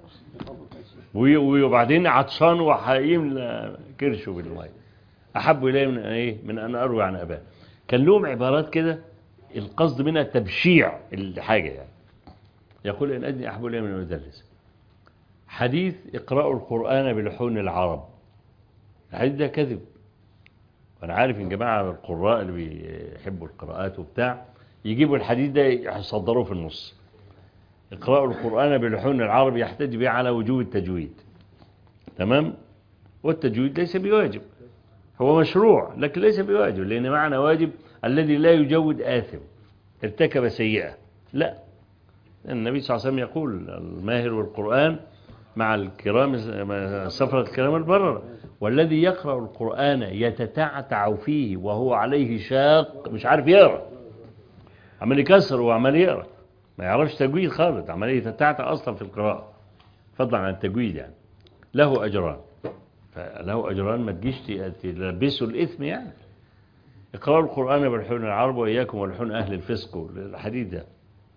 وبعدين عطشان وحايم كرشه بالماء، أحب إلي من إيه؟ من أن أروي عن أبان. كان لهم عبارات كده القصد منها تبشيع الحاجة يعني. يقول إن أدني أحب إلي من أن أدلس. حديث اقرأوا القرآن بلحون العرب، الحديث ده كذب. وأنا عارف إن جماعة القراء اللي بيحبوا القراءات وبتاع يجيبوا الحديث ده يصدروه في النص. اقرأوا القرآن بلحون العرب يحتج به على وجوب التجويد. تمام؟ والتجويد ليس بواجب، هو مشروع لكن ليس بواجب، لأن معنى واجب الذي لا يجود آثم ارتكب سيئة. لا، النبي صلى الله عليه وسلم يقول الماهر والقرآن مع الكرام سفرة الكرام البررة، والذي يقرأ القرآن يتتعتع فيه وهو عليه شاق، مش عارف يقرأ، عمال يكسر وعمال يقرأ، ما يعرفش تجويد خالص، عمال يتتعتع أصلا في القراءة فضلا عن التجويد يعني. له أجران، فله أجران ما تجيش تلبسوا الإثم يعني. اقرأوا القرآن بلحون العرب وإياكم ولحون أهل الفسق، الحديث ده.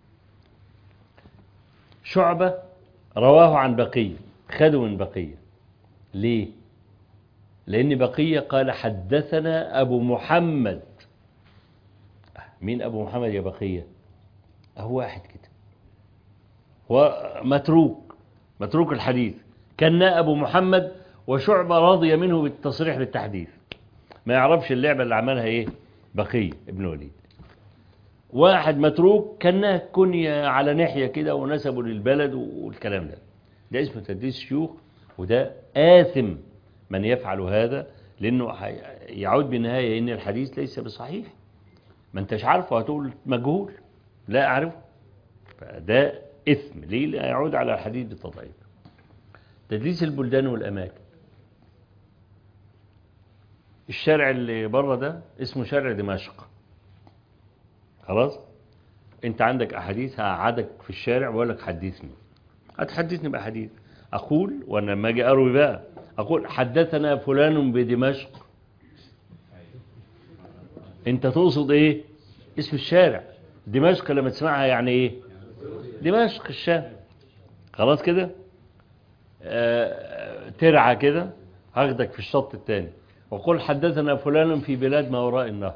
شعبة رواه عن بقية، خدوا من بقية. ليه؟ لأن بقية قال حدثنا أبو محمد. مين أبو محمد يا بقية؟ هو واحد كده، هو متروك الحديث، كان أبو محمد، وشعبة راضي منه بالتصريح بالتحديث، ما يعرفش اللعبة اللي عملها إيه بقية ابن وليد. واحد متروك كان كنية على ناحية كده ونسبه للبلد والكلام ده. ده اسمه تدليس شيوخ، وده آثم من يفعل هذا، لأنه يعود بالنهاية إن الحديث ليس بصحيح، ما انتش عارفه، هتقول مجهول لا أعرفه، فده إثم. ليه؟ لا يعود على الحديث بالتضعيف. تدليس البلدان والأماكن. الشارع اللي بره ده اسمه شارع دمشق، خلاص؟ انت عندك أحاديث، هقعدك في الشارع وأقول لك حدثني، هتحدثني بأحاديث. أقول وأنا لما أجي أروي بقى أقول حدثنا فلان بدمشق. أنت تقصد إيه؟ اسم الشارع. دمشق لما تسمعها يعني إيه؟ دمشق الشام، خلاص كده. ترعى كده هاخدك في الشط التاني وقل حدثنا فلان في بلاد ما وراء النهر.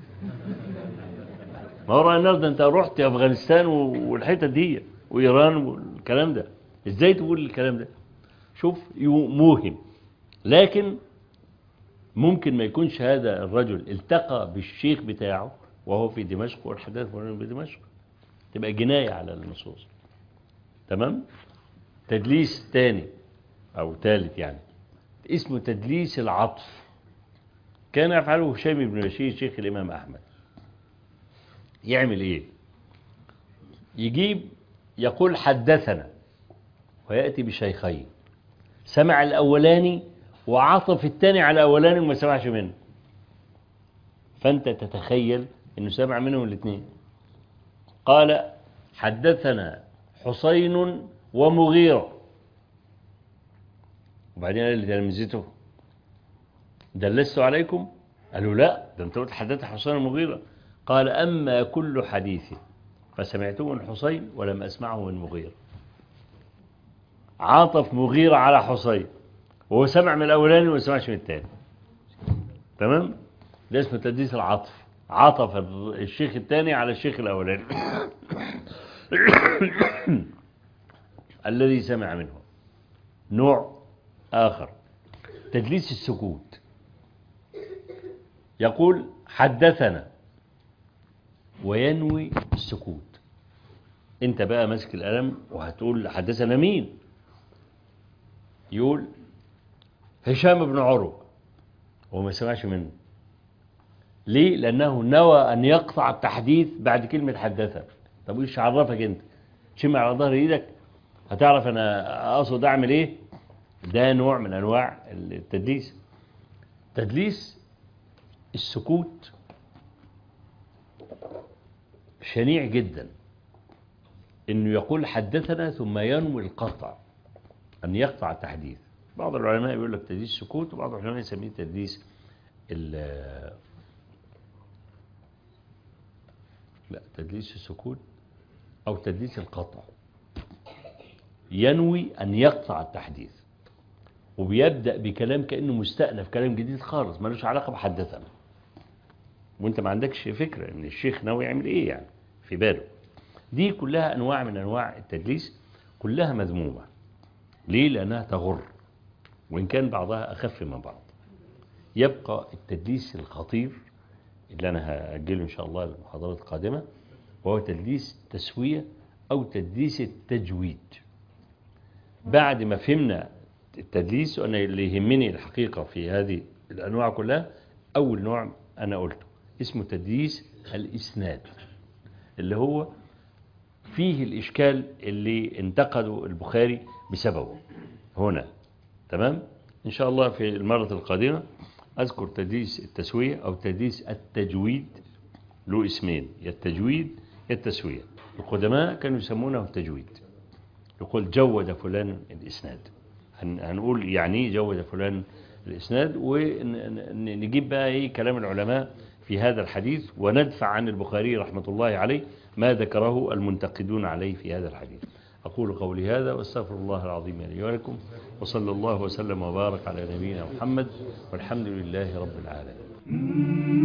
ما وراء النهر ده انت رحت افغانستان والحتة دي وايران والكلام ده، ازاي تقول الكلام ده؟ شوف موهم. لكن ممكن ما يكونش هذا الرجل التقى بالشيخ بتاعه وهو في دمشق والحدث فلان بدمشق، تبقى جناية على النصوص. تمام. تدليس تاني أو ثالث يعني اسمه تدليس العطف، كان يفعله هشام بن بشير شيخ الإمام أحمد. يعمل إيه؟ يجيب يقول حدثنا ويأتي بشيخين، سمع الأولاني وعطف الثاني على الأولاني وما سمعش منه، فأنت تتخيل أنه سمع منهم الاثنين. قال حدثنا حسين ومغيرة، وبعدين قال لتلامذته دلست عليكم؟ قالوا لا، ده انت قلت حدث حسين ومغيرة. قال أما كل حديث فسمعته من حسين ولم أسمعه من مغيرة. عاطف مغيرة على حسين وهو سمع من الأولاني وما سمعش من الثاني. تمام. ده اسمه تدليس العطف، عطف الشيخ الثاني على الشيخ الأولاني الذي سمع منه. نوع آخر تدليس السكوت، يقول حدثنا وينوي السكوت. انت بقى ماسك القلم وهتقول حدثنا مين؟ يقول هشام بن عروة وما سمعش منه. ليه؟ لأنه نوى أن يقطع التحديث بعد كلمة حدثنا. طب ايش عرفك انت؟ تشم على ظهر ايدك هتعرف انا اقصد اعمل ايه؟ ده نوع من انواع التدليس. تدليس السكوت شنيع جدا، انه يقول حدثنا ثم ينوي القطع، ان يقطع التحديث. بعض العلماء يقول لك تدليس السكوت، وبعض العلماء يسميه تدليس لا تدليس السكوت او تدليس القطع. ينوي ان يقطع التحديث وبيبدأ بكلام كأنه مستأنف، كلام جديد خالص ملوش علاقة بحدثنا، وانت ما عندكش فكرة ان الشيخ ناوي يعمل ايه يعني في باله. دي كلها انواع من انواع التدليس، كلها مذمومة. ليه؟ لانها تغر، وان كان بعضها اخف من بعض. يبقى التدليس الخطير اللي انا هأجله ان شاء الله للمحاضرات القادمة، وهو تدليس تسوية او تدليس التجويد. بعد ما فهمنا التدليس، وأنا اللي يهمني الحقيقة في هذه الأنواع كلها، أول نوع أنا قلته اسمه تدليس الإسناد، اللي هو فيه الإشكال اللي انتقده البخاري بسببه هنا. تمام. إن شاء الله في المرة القادمة أذكر تدليس التسوية أو تدليس التجويد. له اسمين، يا التجويد يا التسوية. القدماء كانوا يسمونه التجويد، يقول جود فلان الإسناد. هنقول يعني جود فلان الإسناد، ونجيب بقى ايه كلام العلماء في هذا الحديث، وندفع عن البخاري رحمة الله عليه ما ذكره المنتقدون عليه في هذا الحديث. أقول قولي هذا واستغفر الله العظيم لي ولكم، وصلى الله وسلم وبارك على نبينا محمد، والحمد لله رب العالمين.